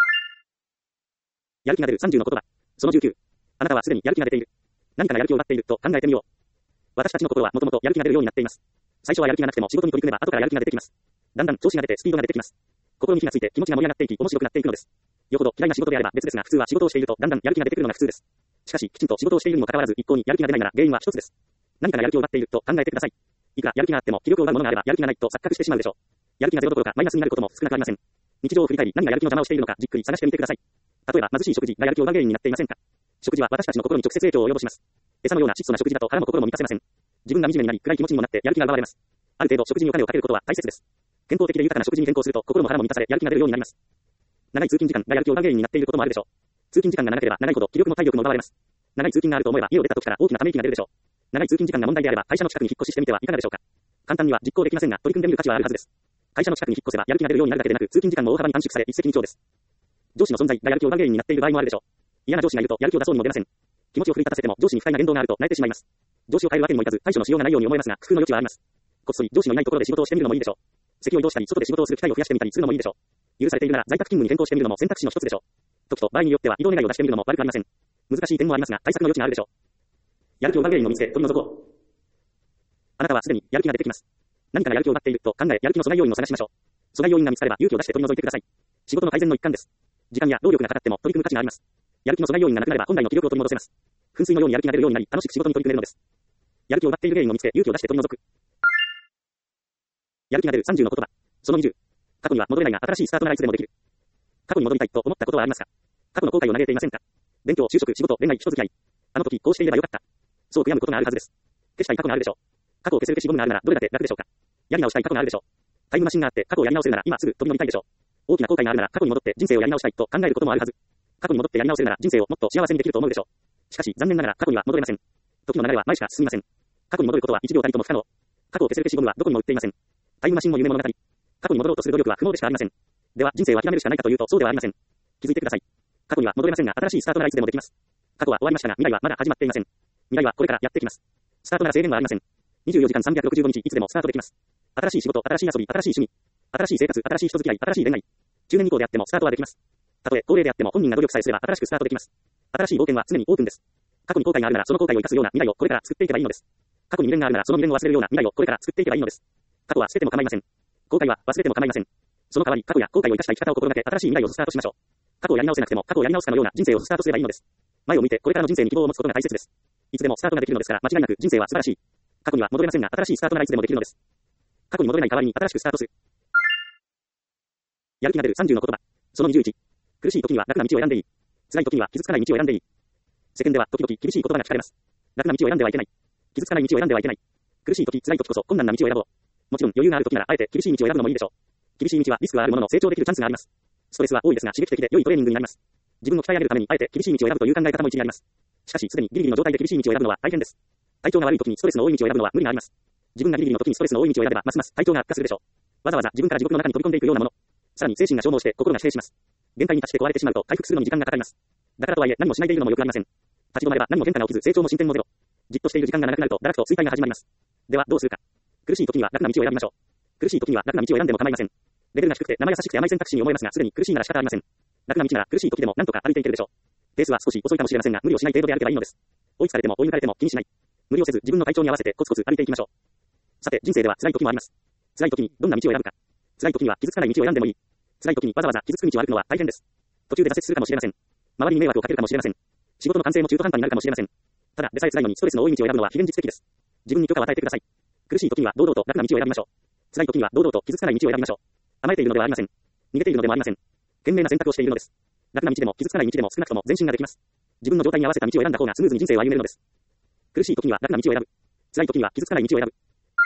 やる気が出るさんじゅうの言葉。そのじゅうきゅう。あなたはすでにやる気が出ている。何かがやる気を奪っていると考えてみよう。私たちの心はもともとやる気が出るようになっています。最初はやる気がなくても仕事に取り組めば後からやる気が出てきます。だんだん調子が出てスピードが出てきます。心に火がついて気持ちが盛り上がっていき面白くなっていくのです。よほど嫌いな仕事であれば別ですが普通は仕事をしているとだんだんやる気が出てくるのが普通です。しかしきちんと仕事をしているにもかかわらず一向にやる気が出ないなら原因は一つです。何かがやる気を奪っていると考えてください。いくらやる気があっても気力を奪うものがあればやる気がないと錯覚してしまうでしょう。やる気がゼロどころかマイナスになることも少なくありません。日常を振り返り何がやる気の邪魔をしているのかじっくり探してみてください。例えば貧しい食事がやる気を奪う原因になっていませんか。食事は私たちの心に直接影響を及ぼします。餌のような質素な食事だと腹も心も満たせません。自分が惨めになり暗い気持ちにもなってやる気が奪われます。ある程度食事にお金をかけることは大切です。 健康的で豊かな食事に転向すると心も腹も満たされやる気が出るようになります。長い通勤時間がやる気を奪う原因になっていることもあるでしょう。通勤時間が長ければ長いほど気力も体力も奪われます。長い通勤があると思えば家を出た時から大きなため息が出るでしょう。長い通勤時間が問題であれば会社の近くに引っ越ししてみてはいかがでしょうか。簡単には実行できませんが取り組んでみる価値はあるはずです。会社の近くに引っ越せばやる気が出るようになるだけでなく通勤時間も大幅に短縮され一石二鳥です。上司の存在がやる気を奪う原因になっている場合もあるでしょう。嫌な上司がいるとやる気を出そうにも出ません。気持ちを奮い立たせても上司に不快な言動があると慣れてしまいます。上司を変えるわけにもいかず対処のしようがないように思えますが工夫の余地はあります。こっそり上司のいないところで仕事をしてみるのもいいでしょう。席を移動したり外で仕事をする機会を増やしてみたりするのもいいでしょう。許されているなら在宅勤務に転向してみるのも選択肢の一つでしょう。時と場合によっては移動願いを出してみるのも悪くありません。難しい点もありますが対策の余地があるでしょう。やる気を奪う原因を見つけ取り除こう。あなたはすでにやる気が出てきます。何かがやる気を奪っていると考えやる気の阻害要因を探しましょう。阻害要因が見つかれば勇気を出して取り除いてください。仕事の改善の一環です。時間や労力がかかっても取り組む価値があります。やる気の阻害要因がなくなれば本来の気力を取り戻せます。噴水のようにやる気が出るようになり楽しく仕事に取り組めるのです。やる気を奪っている原因を見つけ勇気を出して取り除く。やる気が出るさんじゅうの言葉。そのにじゅう。過去には戻れないが新しいスタートならいつでもできる。過去に戻りたいと思ったことはありますか。過去の後悔を嘆いていませんか。勉強、就職、仕事、恋愛、人付き合い。あの時こうしていればよかった。そう悔やむことがあるはずです。消したい過去があるでしょう。過去を消せる消しゴムがあるならどれだけ楽でしょうか。やり直したい過去があるでしょう。タイムマシンがあって過去をやり直せるなら今すぐ飛び乗りたいでしょう。大きな後悔があるなら過去に戻って人生をやり直したいと考えることもあるはず。過去に戻ってやり直せるなら人生をもっと幸せにできると思うでしょう。しかし残念ながら過去には戻れません。時の流れは前しか進みません。過去に戻ることはいちびょうたりとも不可能。過去を消せる消しゴムはどこにも売っていません。タイムマシンも夢物語。過去に戻ろうとする努力は不毛でしかありません。では人生を諦めるしかないかというとそうではありません。気づいてください。過去には戻れませんが新しいスタートならいつでもできます。過去は終わりましたが未来はまだ始まっていません。未来はこれからやってきます。スタートなら制限はありません。にじゅうよじかんさんびゃくろくじゅうごにちいつでもスタートできます。新しい仕事、新しい遊び、新しい趣味、新しい生活、新しい人付き合い、新しい恋愛。中年以降であってもスタートはできます。たとえ高齢であっても本人が努力さえすれば新しくスタートできます。新しい冒険は常にオープンです。過去に後悔があるならその後悔を生かすような未来をこれから作っていけばいいのです。過去に未練があるならその未練を忘れるような未来をこれから作っていけばいいのです。過去は捨てても構いません。後悔は忘れても構いません。その代わり過去や後悔を生かした生き方を心がけ新しい未来をスタートしましょう。過去をやり直せなくても過去をやり直すかのような人生をスタートすればいいのです。前を見てこれからの人生に希望を持つことが大切です。いつでもスタートができるのですから間違いなく人生は素晴らしい。過去には戻れませんが新しいスタートならいつでもできるのです。過去に戻れない代わりに新しくスタートする。やる気が出るさんじゅうの言葉。そのにじゅういち。苦しい時には楽な道を選んでいい。辛い時には傷つかない道を選んでいい。世間では時々厳しい言葉が聞かれます。楽な道を選んではいけない。傷つかない道を選んではいけない。苦しい時、辛い時こそ困難な道を選ぼう。もちろん余裕がある時ならあえて厳しい道を選ぶのもいいでしょう。厳しい道はリスクはあるものの成長できるチャンスがあります。ストレスは多いですが刺激的で良いトレーニングになります。自分を鍛え上げるためにあえて厳しい道を選ぶという考え方も一理あります。しかしすでにギリギリの状態で厳しい道を選ぶのは大変です。体調が悪い時にストレスの多い道を選ぶのは無理があります。自分がギリギリの時にストレスの多い道を選べばますます体調が悪化するでしょう。わざわざ自分から地獄の中に飛び込んでいくようなもの。さらに精神が消耗して心が疲弊します。限界に達して壊れてしまうと回復するのに時間がかかります。だからとはいえ何もしないでいるのも良くありません。立ち止まれば何も変化が起きず成長も進展もゼロ。じっとしている時間が長くなると堕落と衰退が始まります。ではどうするか。苦しい時には楽な道を選びましょう。苦しい時には楽な道を選んでも構いません。レベルが低くて生優しくて甘い選択肢に思えますがすでに苦しいなら仕方ありません。楽な道なら苦しい時でも何とか歩いていけるでしょう。ペースは少し遅いかもしれませんが無理をしない程度で歩けばいいのです。追いつかれても追い抜かれても気にしない。無理をせず自分の体調に合わせてコツコツ歩いていきましょう。さて人生では辛い時もあります。辛い時にどんな道を選ぶか。辛い時には傷つかない道を選んでもいい。辛い時にわざわざ傷つく道を歩くのは大変です。途中で挫折するかもしれません。周りに迷惑をかけるかもしれません。仕事の完成も中途半端になるかもしれません。ただでさえ辛いのにストレスの多い道を選ぶのは非現実的です。自分に許可を与えてください。苦しい時には堂々と楽な道を選びましょう。辛い時には堂々と傷つかない道を選びましょう。甘えているのではありません。逃げているのでもありません。賢明な選択をしているのです。楽な道でも傷つかない道でも少なくとも前進ができます。自分の状態に合わせた道を選んだ方がスムーズに人生を歩めるのです。苦しい時には楽な道を選ぶ。辛い時には傷つかない道を選ぶ。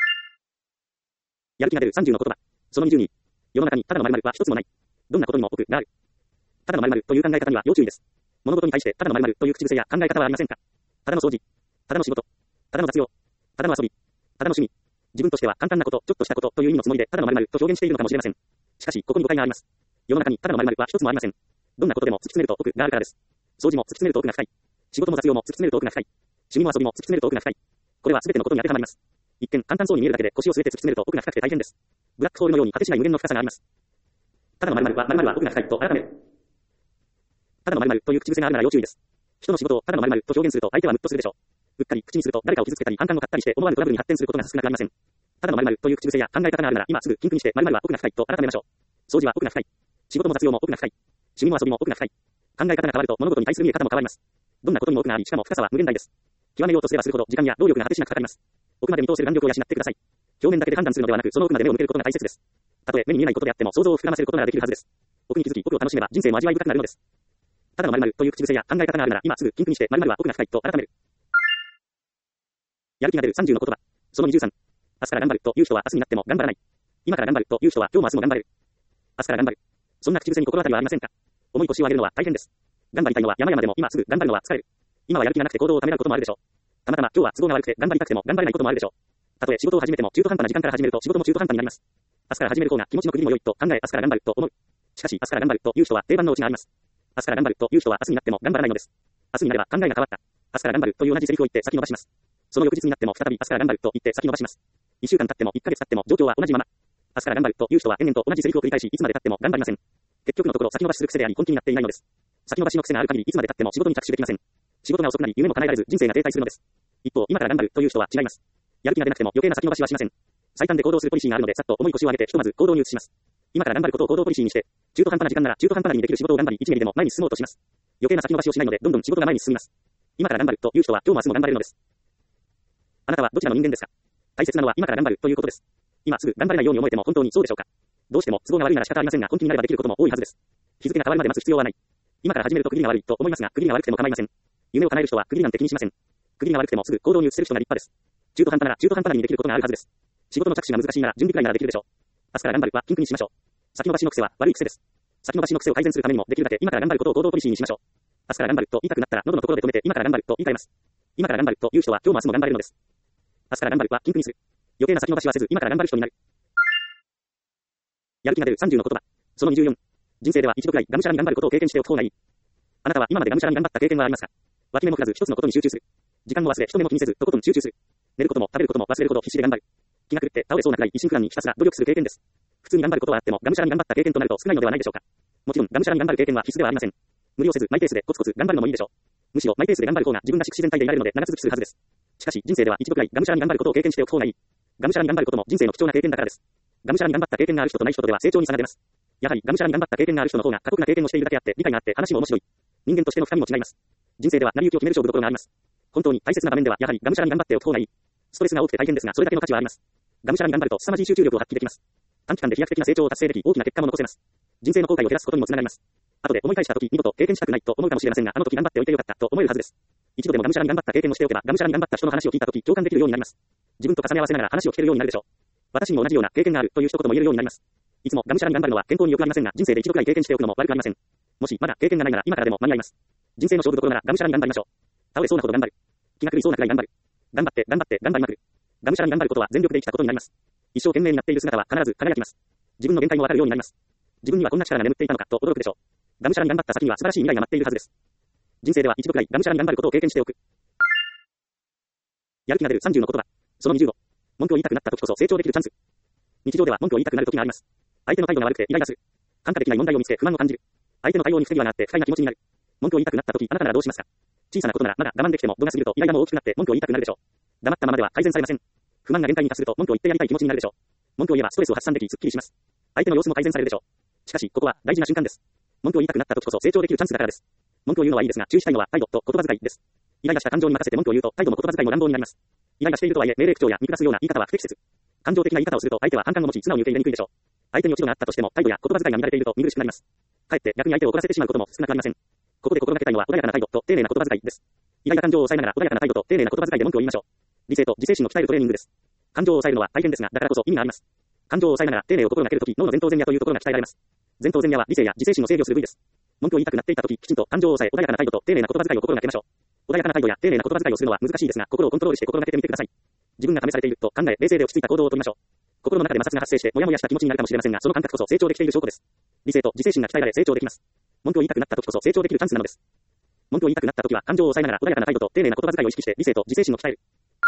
やる気が出るさんじゅうの言葉。そのにじゅうに。世の中にただの〇〇は一つもない。どんなことにも奥がある。ただの〇〇という考え方には要注意です。物事に対してただの〇〇という口癖や考え方はありませんか。ただの掃除、ただの仕事、ただの雑用、ただの遊び、ただの趣味。自分としては簡単なこと、ちょっとしたことという意味のつもりでただの〇〇と表現しているのかもしれません。しかしここに誤解があります。世の中にただの〇〇は一つもありません。どんなことでも突き詰めると奥があるからです。掃除も突き詰めると奥が深い。仕事も雑用も突き詰めると奥が深い。趣味も遊びも突き詰めると奥が深い。これは全てのことに当てはまります。一見簡単そうに見えるだけで腰を据えて突き詰めると奥が深くて大変です。ブラックホールのように果てしない無限の深さがあります。ただの〇〇は〇〇は奥が深いと改める。ただの〇〇という口癖があるなら要注意です。人の仕事をただの〇〇と表現すると相手はムッとするでしょう。うっかり口にすると誰かを傷つけたり反感を買ったりして思わぬトラブルに発展することが少なくありません。ただの〇〇という口癖や考え方があるなら今すぐ禁句にして〇〇は奥が深いと改めましょう。掃除は奥が深い。仕事も雑用も奥が深い。趣味も遊びも奥が深い。考え方が変わると物事に対する見え方も変わります。どんなことにも奥がありしかも深さは無限大です。極めようとすればするほど時間や労力が果てしなくかかります。奥まで見通せる眼力を養ってください。表面だけで判断するのではなくその奥まで目を向けることが大切です。たとえ目に見えないことであっても想像を膨らませることができるはずです。奥に気づき奥を楽しめば人生も味わい深くなるのです。ただの〇〇という口癖や考え方があるなら今すぐ禁句にして〇〇は奥が深いと改める。やる気が出るさんじゅうの言葉。そのにじゅうさん。明日から頑張るという人は明日になっても頑張らない。 今から頑張るという人は今日も明日も頑張れる。明日から頑張る。そんな口癖に心当たりはありませんか？重い腰を上げるのは大変です。頑張りたいのは山々でも今すぐ頑張るのは疲れる。今はやる気がなくて行動をためらうこともあるでしょう。たまたま今日は都合が悪くて頑張りたくても頑張れないこともあるでしょう。たとえ仕事を始めても中途半端な時間から始めると仕事も中途半端になります。明日から始める方が気持ちの区切りも良いと考え明日から頑張ると思う。しかし明日から頑張るという人は定番のうちがあります。明日から頑張るという人は明日になっても頑張らないのです。明日になれば考えが変わった。明日から頑張るという同じセリフを言って先延ばします。その翌日になっても再び明日から頑張ると言って先延ばします。いっしゅうかん経ってもいっかげつ経っても状況は同じまま。明日から頑張るという人は延々と同じセリフを繰り返しいつまで経っても頑張りません。結局のところ先延ばしする癖であり本気になっていないのです。先延ばしの癖がある限りいつまで経っても仕事に着手できません。仕事が遅くなり夢も叶えられず人生が停滞するのです。一方今から頑張るという人は違います。やる気が出なくても余計な先延ばしはしません。最短で行動するポリシーがあるのでさっと重い腰を上げてひとまず行動に移します。今から頑張ることを行動ポリシーにして、中途半端な時間なら中途半端なにできる仕事を頑張りいちミリでも前に進もうとします。余計な先延ばしをしないのでどんどん仕事が前に進みます。今から頑張るという人は今日も明日も頑張れるのです。あなたはどちらの人間ですか？大切なのは今から頑張るということです。今すぐ頑張れないように思えても本当にそうでしょうか？どうしても都合が悪いなら仕方ありませんが本気になればできることも多いはずです。日付が変わるまで待つ必要はない。今から始めると区切りが悪いと思いますが区切りが悪くても構いません。夢を叶える人は区切りなんて気にしません。区切りが悪くてもすぐ行動に移せる人が立派です。中途半端なら中途半端なにできることがあるはずです。仕事の着手が難しいなら準備くらいならできるでしょう。明日から頑張るは禁句にしましょう。先延ばしの癖は悪い癖です。先延ばしの癖を改善するためにもできるだけ今から頑張ることを行動ポリシーにしましょう。明日から頑張ると言いたくなったら喉のところで止めて今から頑張ると言い換えます。今から頑張るという人は今日も明日も頑張れるのです。明日から頑張るは禁句にする。余計な先延ばしはせず今から頑張る人になる。やる気が出るさんじゅうの言葉。そのにじゅうよん。人生では一度くらいがむしゃらに頑張ることを経験しておく方がいい。あなたは今までがむしゃらに頑張った経験はありますか？脇目も振らず一つのことに集中する。時間も忘れ人目も気にせずとことん集中する。寝ることも食べることも忘れるほど必死で頑張る。気が狂って倒れそうなくらい一心不乱にひたすら努力する経験です。普通に頑張ることはあってもがむしゃらに頑張った経験となると少ないのではないでしょうか。もちろんがむしゃらに頑張る経験は必須ではありません。無理をせずマイペースでコツコツ頑張るのもいいでしょう。むしろマイペースで頑張る方が自分らしく自然体でいられるので長続きするはずです。しかし人生では一度くらいがむしゃらに頑張ることを経験しておく方がいい。がむしゃらに頑張ることも人生の貴重な経験だからです。がむしゃらに頑張った経験がある人とない人とでは成長に差が出ます。やはりがむしゃらに頑張った経験がある人の方が過酷な経験をしているだけあって理解があって話も面白い。人間としての深みも違います。人生では成り行きを決める勝負どころがあります。本当に大切な場面ではやはりがむしゃらに頑張っておく方がいい。ストレスが多くて大変ですがそれだけの価値はあります。がむしゃらに頑張ると凄まじい集中力を発揮できます。短期間で飛躍的な成長を達成でき大きな結果も残せます。人生の後悔を減らすことにもつながります。後で思い返した時見事経験したくないと思うかもしれませんがあの時頑張っておいてよかったと思えるはずです。一度でもがむしゃらに頑張った経験をしておけばがむしゃらに頑張った人の話を聞いた時共感できるようになります。自分と重ね合わせながら話を聞けるようになるでしょう。私にも同じような経験があるという一言も言えるようになります。いつもがむしゃらに頑張るのは健康に良くありませんが人生で一度くらい経験しておくのも悪くありません。もしまだ経験がないなら今からでも間に合います。人生の勝負どころならがむしゃらに頑張りましょう。倒れそうなほど頑張る。気が狂いそうなくらい頑張る。頑張って頑張って頑張りまくる。がむしゃらに頑張ることは全力で生きたことになります。一生懸命になっている姿は必ず輝きます。自分の限界もわかるようになります。自分にはこんな力が眠っていたのかと驚くでしょう。がむしゃらに頑張った先には素晴らしい未来が待っているはずです。人生では一度くらいがむしゃらに頑張ることを経験しておく。やる気が出るさんじゅうの言葉。そのにじゅうご。文句を言いたくなった時こそ成長できるチャンス。日常では文句を言いたくなる時があります。相手の態度が悪くてイライラする。看過できない問題を見つけ不満を感じる。相手の対応に不手際があって不快な気持ちになる。文句を言いたくなった時あなたならどうしますか？小さなことならまだ我慢できても度が過ぎるとイライラも大きくなって文句を言いたくなるでしょう。黙ったままでは改善されません。不満が限界に達すると文句を言ってやりたい気持ちになるでしょう。文句を言えばストレスを発散できすっきりします。相手の様子も改善されるでしょう。しかしここは大事な瞬間です。文句を言いたくなった時こそ成長できるチャンスだからです。文句を言うのはいいですが注意したいのは態度と言葉遣いです。イライラした感情に任せて文句を言うと態度も言葉遣いも乱暴になります。イライラしているとはいえ命令口調や見下すような言い方は不適切。感情的な言い方をすると相手は反感を持ち素直に受け入れにくいでしょう。相手に落ち度があったとしても態度や言葉遣いが乱れていると見苦しくなります。かえって逆に相手を怒らせてしまうことも少なくありません。ここで心がけたいのは穏やかな態度と丁寧な言葉遣いです。イライラ感情を抑えながら穏やかな態度と丁寧な言葉遣いで文句を言いましょう。理性と自制心を鍛えるトレーニングです。感情を抑えるのは大変ですがだからこそ意味があります。感情を抑えながら丁寧を心がけるとき脳の前頭前野というところが鍛えられます。前頭前野は理性や自制心を制御する部位です。文句を言いたくなっていたとききちんと感情を抑え穏やかな態度と丁寧な言葉遣いを心がけましょう。穏やかな態度や丁寧な言葉遣いをするのは難しいですが心をコントロールして心がけてみてください。自分が試されていると考え冷静で落ち着いた行動をとりましょう。心の中で摩擦が発生してモヤモヤした気持ちになるかもしれませんがその感覚こそ成長できている証拠です。理性と自制心が鍛えられ成長できます。文句を言いたくなった時こそ成長できるチャンスなのです。文句を言いたくなった時は感情を抑えながら穏やかな態度と丁寧な言葉遣いを意識して理性と自制心を鍛える。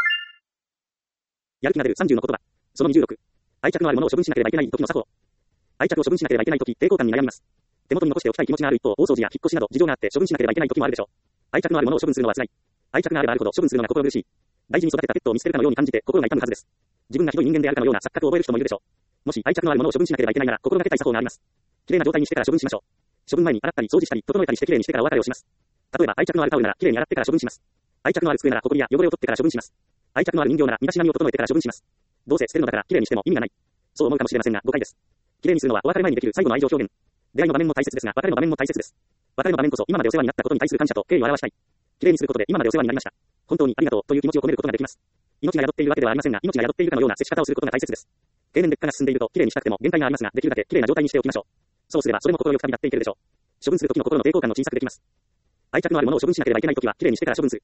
やる気が出るさんじゅうの言葉。そのにじゅうろく。愛着のあるものを処分しなければいけない時の作法。愛着を処分しなければいけない時抵抗感に悩みます。手元に残しておきたい気持ちがある一方大掃除や引っ越しなど事情があって処分しなければいけない時もあるでしょう。愛着のあるものを処分するのは辛い。愛着があればあるほど処分するのが心苦しい。大事に育てたペットを見捨てるかのように感じて心が痛むはずです。自分がひどい人間であるかのような錯覚を覚える人もいるでしょう。もし愛着のあるものを処分しなければいけないなら心がけたい作法があります。綺麗な状態にしてから処分しましょう。処分前に洗ったり掃除したり整えたりして綺麗にしてからお別れをします。例えば愛着のあるタオルなら綺麗に洗ってから処分します。愛着のある机なら埃や汚れを取ってから処分します。愛着のある人形なら身だしなみを整えてから処分します。どうせ捨てるのだから綺麗にしても意味がない。そう思うかもしれませんが誤解です。綺麗にするのはお別れ前にできる最後の愛情表現。出会いの場面も大切ですが別れの場面も大切です。別れの場面こそ今までお世話になったことに対する感謝と敬意を表したい。綺麗にすることで今までお世話になりました。本当にありがとうという気持ちを込めることができます。命が宿っているわけではありませんが命が宿っているかのような接し方をすることが大切です。 経年劣化が進んでいると、綺麗にしたくても限界がありますが、できるだけ綺麗な状態にしておきましょう。そうすれば、それも心よく旅立っていけるでしょう。処分する時の心の抵抗感の小さくできます。愛着のあるものを処分しなければいけない時は、綺麗にしてから処分する。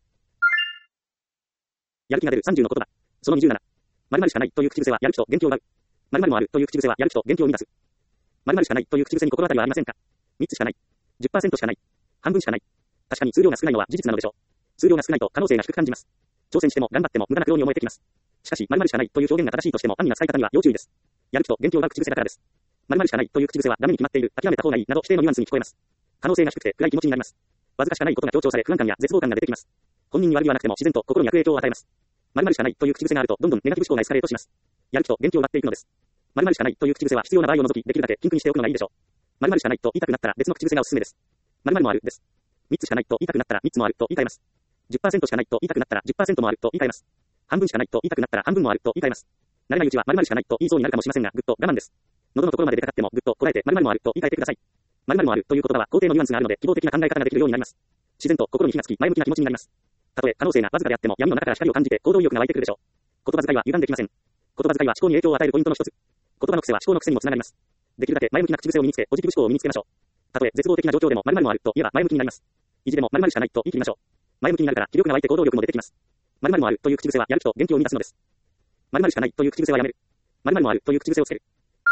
やる気が出るさんじゅうの言葉。そのにじゅうなな。〇〇しかないという口癖はやる気と元気を奪う。〇〇もあるという口癖はやる気と元気を生み出す。〇〇しかないという口癖に心当たりはありませんか？ みっ つしかない。じゅっパーセント しかない。半分しかない。確かに数量が少ないのは事実なのでしょう。数量が少ないと可能性が低く感じます。挑戦しても頑張っても無駄な苦労に思えてきます。しかし、〇〇しかないという表現が正しいとしても安易な使い方には要注意です。やる気と元気を奪う口癖だからです。〇〇しかないという口癖はダメに決まっている、諦めた方がいいなど否定のニュアンスに聞こえます。可能性が低くて暗い気持ちになります。わずかしかないことが強調され不安感や絶望感が出てきます。本人に悪気はなくても自然と心に悪影響を与えます。〇〇しかないという口癖があるとどんどんネガティブ思考がエスカレートします。やる気と元気を奪っていくのです。〇〇しかないという口癖は必要な場合を除きできるだけピンクにしておくのがいいでしょう。〇〇しかないと言いたくなったら別の口癖がおすすめです。〇〇もあるです。みっつしかないと言いたくなったらみっつもあると言い換えます。じゅっパーセント しかないと言いたくなったら じゅっパーセント もあると言い換えます。半分しかないと言いたくなったら半分もあると言い換えます。慣れないうちは〇〇しかないと言いそうになるかもしれませんが、ぐっと我慢です。喉のところまで出かかってもぐっとこらえて〇〇もあると言い換えてください。〇〇もあるという言葉は肯定のニュアンスがあるので希望的な考え方ができるようになります。自然と心に火がつき前向きな気持ちになります。たとえ可能性がわずかであっても闇の中から光を感じて行動意欲が湧いてくるでしょう。言葉遣いは歪んできません。言葉遣いは思考に影響を与えるポイントの一つ。言葉の癖は思考の癖にもつながります。できるだけ前向きな口癖を身につけ、ポジティブ思考を身につけましょう。たとえ絶望的な状況でも〇〇もあると言えば前向きになります。意地でも〇〇しかないと言い切りましょう。前向きになるから気力が湧いて行動力も出てきます。〇〇もあるという口癖はやる気と元気を生み出すのです。〇〇しかないという口癖はやめる。〇〇もあるという口癖をつける。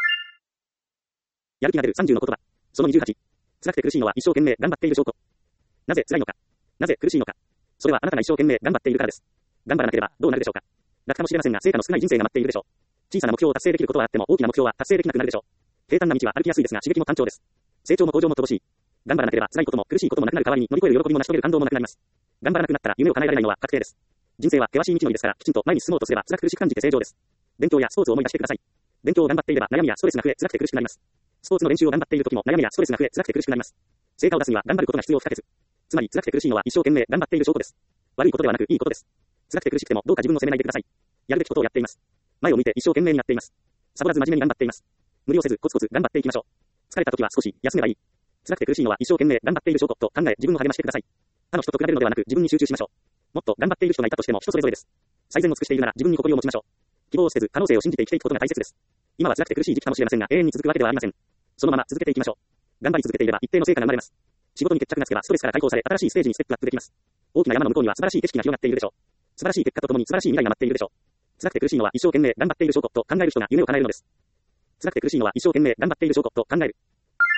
やる気が出るさんじゅうの言葉。そのにじゅうはち。辛くて苦しいのは一生懸命頑張っている証拠。なぜ辛いのか。なぜ苦しいのか。それはあなたが一生懸命頑張っているからです。頑張らなければどうなるでしょうか。楽かもしれませんが成果の少ない人生が待っているでしょう。小さな目標を達成できることはあっても大きな目標は達成できなくなるでしょう。平坦な道は歩きやすいですが刺激も単調です。成長も向上も乏しい。頑張らなければ辛いことも苦しいこともなくなる代わりに乗り越える喜びも成し遂げる感動もなくなります。頑張らなくなったら夢を叶えられないのは確定です。人生は険しい道のりですからきちんと前に進もうとすれば辛く苦しく感じて成長です。勉強やスポーツを思い出してください。勉強を頑張っていれば悩みやストレスが増え辛くて苦しくなります。スポーツの練習を頑張っている時も悩みやストレスが増え辛くて苦しくなります。成果を出すには頑張ることが必要不可欠。つまり辛くて苦しいのは一生懸命頑張っている証拠です。悪いことではなくいいことです。辛くて苦しくてもどうか自分を責めないでください。やるべきことをやっています。前を向いて一生懸命にやっています。サボらず真面目に頑張っています。無理をせずコツコツ頑張っていきましょう。疲れた時は少し休めばいい。辛くて苦しいのは一生懸命頑張っている証拠と考え自分を励ましてください。他の人と比べるのではなく自分に集中しましょう。もっと頑張っている人がいたとしても人それぞれです。最善を尽くしているなら自分に誇りを持ちましょう。希望を捨てず可能性を信じて生きていくことが大切です。今は辛くて苦しい時期かもしれませんが永遠に続くわけではありません。そのまま続けていきましょう。頑張り続けていれば一定の成果が生まれます。仕事に決着がつけばストレスから解放され新しいステージにステップアップできます。大きな山の向こうには素晴らしい景色が広がっているでしょう。素晴らしい結果とともに素晴らしい未来が待っているでしょう。辛くて苦しいのは一生懸命頑張っている証拠と考える人が夢を叶えるのです。辛くて苦しいのは一生懸命頑張っている証拠と考える。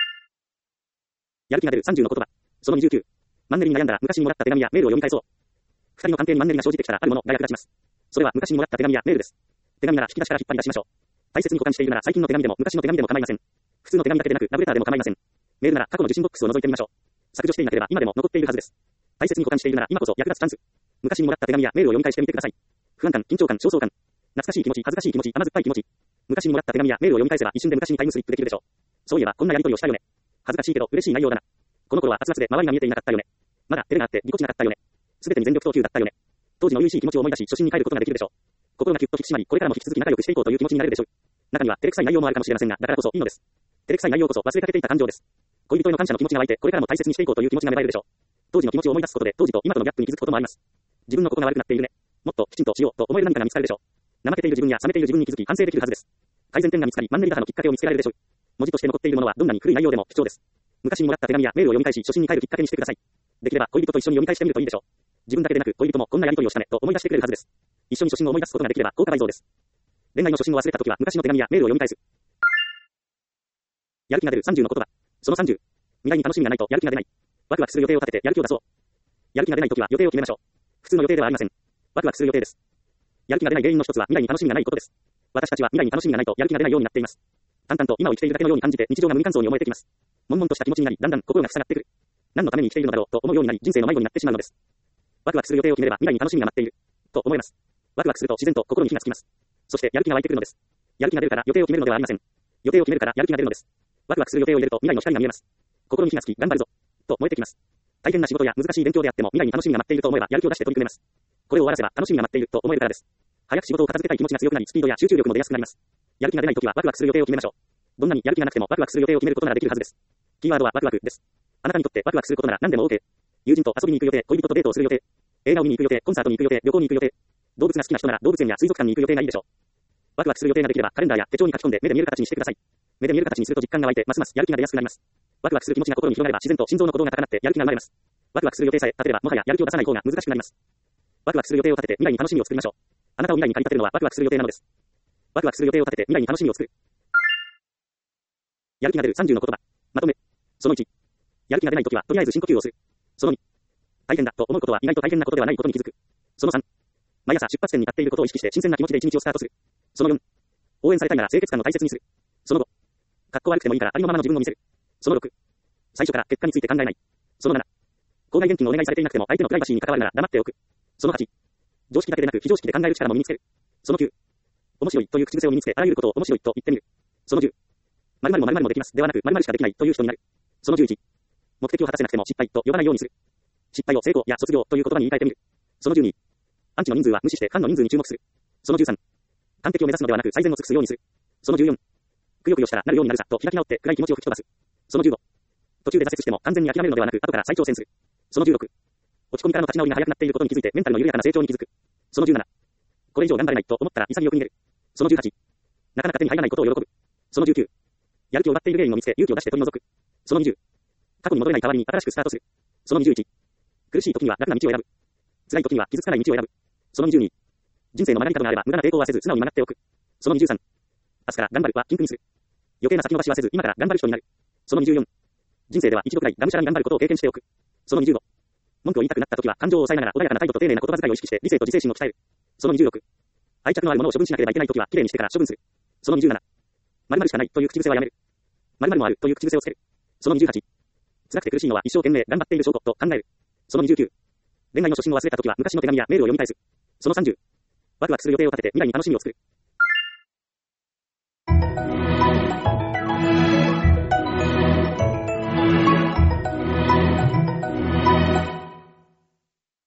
やる気が出るさんじゅうの言葉。そのにじゅうきゅう。マンネリに悩んだら昔にもらった手紙やメールを読み返そう。二人の関係にマンネリが生じてきたらあるものが役立ちます。それは昔にもらった手紙やメールです。手紙なら引き出しから引っ張り出しましょう。大切に保管しているなら最近の手紙でも昔の手紙でも構いません。普通の手紙だけでなくラブレターでも構いません。メールなら過去の受信ボックスを覗いてみましょう。削除していなければ今でも残っているはずです。大切に保管しているなら今こそ役立つチャンス。昔にもらった手紙やメールを読み返してみてください。不安感、緊張感、焦燥感、懐かしい気持ち、恥ずかしい気持ち、甘酸っぱい気持ち。昔にもらった手紙やメールを読み返せば一瞬で昔にタイムスリップできるでしょう。そういえばこんなやり取りをしたよね。恥ずかしいけど嬉しい内容だな。この頃は熱々で周りが見えていなかったよね。まだ照れがあってぎこちなかったよね。すべてに全力投球だったよね。当時の優しい気持ちを思い出し初心に帰ることができるでしょう。心がキュッと引き締まりこれからも引き続き仲良くしていこうという気持ちになれるでしょう。中には照れくさい内容もあるかもしれませんがだからこそいいのです。照れくさい内容こそ忘れかけていた感情です。恋人への感謝の気持ちが湧いてこれからも大切にしていこうという気持ちが芽生えるでしょう。当時の気持ちを思い出すことで当時と今とのギャップに気づくこともあります。自分のことが悪くなっているね。もっときちんとしようと思える何かが見つかるでしょう。怠けている自分や冷めている自分に気づき反省できるはずです。改善点が見つかりマンネリ打破のきっかけを見つけられるでしょう。文字として残っているものはどんなに古い内容でも貴重です。昔にもらった手紙やメールを読み返し初心に帰るきっかけにしてください。できれば恋人と一緒に読み返してみるといいでしょう。自分だけでなく恋人もこんなやり取りをしたねと思い出してくれるはずです。一緒に初心を思い出すことができれば効果倍増です。恋愛の初心を忘れたときは昔の手紙やメールを読み返す。やる気が出るさんじゅうの言葉。そのさんじゅう。未来に楽しみがないとやる気が出ない。ワクワクする予定を立ててやる気を出そう。やる気が出ないときは予定を決めましょう。普通の予定ではありません。ワクワクする予定です。やる気が出ない原因の一つは未来に楽しみがないことです。私たちは未来に楽しみがないとやる気が出ないようになっています。淡々と今を生きているだけのように感じて日常が無理乾燥に思えてきます。悶々とした気持ちになりだんだん心が塞がってくる。何のために生きているのだろうと思うようになり人生の迷子になってしまうのです。ワクワクする予定を決めれば未来に楽しみが待っていると思います。ワクワクすると自然と心に火がつきます。そしてやる気が湧いてくるのです。やる気が出るから予定を決めるのではありません。予定を決めるからやる気が出るのです。ワクワクする予定を入れると未来の光が見えます。心に火がつき頑張るぞと燃えてきます。大変な仕事や難しい勉強であっても未来に楽しみが待っていると思えばやる気を出して取り組めます。これを終わらせば楽しみが待っていると思えるからです。早く仕事を片付けたい気持ちが強くなりスピードや集中力も出やすくなります。やる気が出ないときはワクワクする予定を決めましょう。どんなにやる気がなくてもワクワクする予定を決めることならできるはずです。キーワードはワクワクです。あなたにとってワクワクすることなら何でも OK。友人と遊びに行く予定、恋人とデートをする予定、映画を見に行く予定、コンサートに行く予定、旅行に行く予定、動物が好きな人なら動物園や水族館に行く予定がいいでしょう。 ワクワクする予定ができれば、カレンダーや手帳に書き込んで目で見える形にしてください。目で見える形にすると実感が湧いて、ますますやる気が出やすくなります。ワクワクする気持ちが心に広がれば、自然と心臓の鼓動が高鳴ってやる気が生まれます。ワクワクする予定さえ立てれば、もはややる気を出さない方が難しくなります。ワクワクする予定を立てて未来に楽しみを作りましょう。あなたを未来に駆り立てるのはワクワクする予定なのです。ワクワクする予定を立てて未来に楽しみを作る。やる気が出るさんじゅうの言葉。まとめ。そのいち。やる気が出ないときは、とりあえず深呼吸をする。そのに。大変だと思うことは意外と大変なことではないことに気づく。そのさん。毎朝出発点に立っていることを意識して新鮮な気持ちで一日をスタートする。そのよん。応援されたいなら清潔感を大切にする。そのご。かっこ悪くてもいいからありのままの自分を見せる。そのろく。最初から結果について考えない。そのなな。口外現金をお願いされていなくても相手のプライバシーに関わるなら黙っておく。そのはち。常識だけでなく非常識で考える力も身につける。そのきゅう。面白いという口癖を身につけあらゆることを面白いと言ってみる。そのじゅう。〇〇も〇〇もできますではなく〇〇しかできないという人になる。そのじゅういち。目的を果たせなくても失敗と呼ばないようにする。失敗を成功や卒業という言葉に言い換えてみる。そのじゅうに。アンチの人数は無視してファンの人数に注目する。そのじゅうさん。完璧を目指すのではなく最善を尽くすようにする。そのじゅうよん。くよくよしたらなるようになるさと開き直って暗い気持ちを吹き飛ばす。そのじゅうご。途中で挫折しても完全に諦めるのではなく後から再挑戦する。そのじゅうろく。落ち込みからの立ち直りが早くなっていることに気づいてメンタルの緩やかな成長に気づく。そのじゅうなな。これ以上頑張れないと思ったら潔く逃げる。そのじゅうはち。なかなか手に入らないことを喜ぶ。そのじゅうきゅう。やる気を奪っている原因を見つけ勇気を出して取り除く。そのにじゅう。過去に戻れない代わりに新しくスタートする。そのにじゅういち。苦しい時には楽な道を選ぶ。辛い時には傷つかない道を選ぶ。そのにじゅうに。人生の学び方があれば無駄な抵抗はせず素直に学っておく。そのにじゅうさん。明日から頑張るは禁句にする。余計な先延ばしはせず今から頑張る人になる。そのにじゅうよん。人生では一度くらいがむしゃらに頑張ることを経験しておく。そのにじゅうご。文句を言いたくなった時は感情を抑えながら穏やかな態度と丁寧な言葉遣いを意識して理性と自制心を鍛える。そのにじゅうろく。愛着のあるものを処分しなければいけない時は綺麗にしてから処分する。そのにじゅうなな。〇〇しかないという口癖はやめる。〇〇もあるという口癖をつける。そのにじゅうはち。辛くて苦しいのは一生懸命頑張っている証拠と考える。そのにじゅうきゅう。恋愛の初心を忘れた時は昔の手紙やメールを読み返す。そのさんじゅう。ワクワクする予定を立てて未来に楽しみを作る。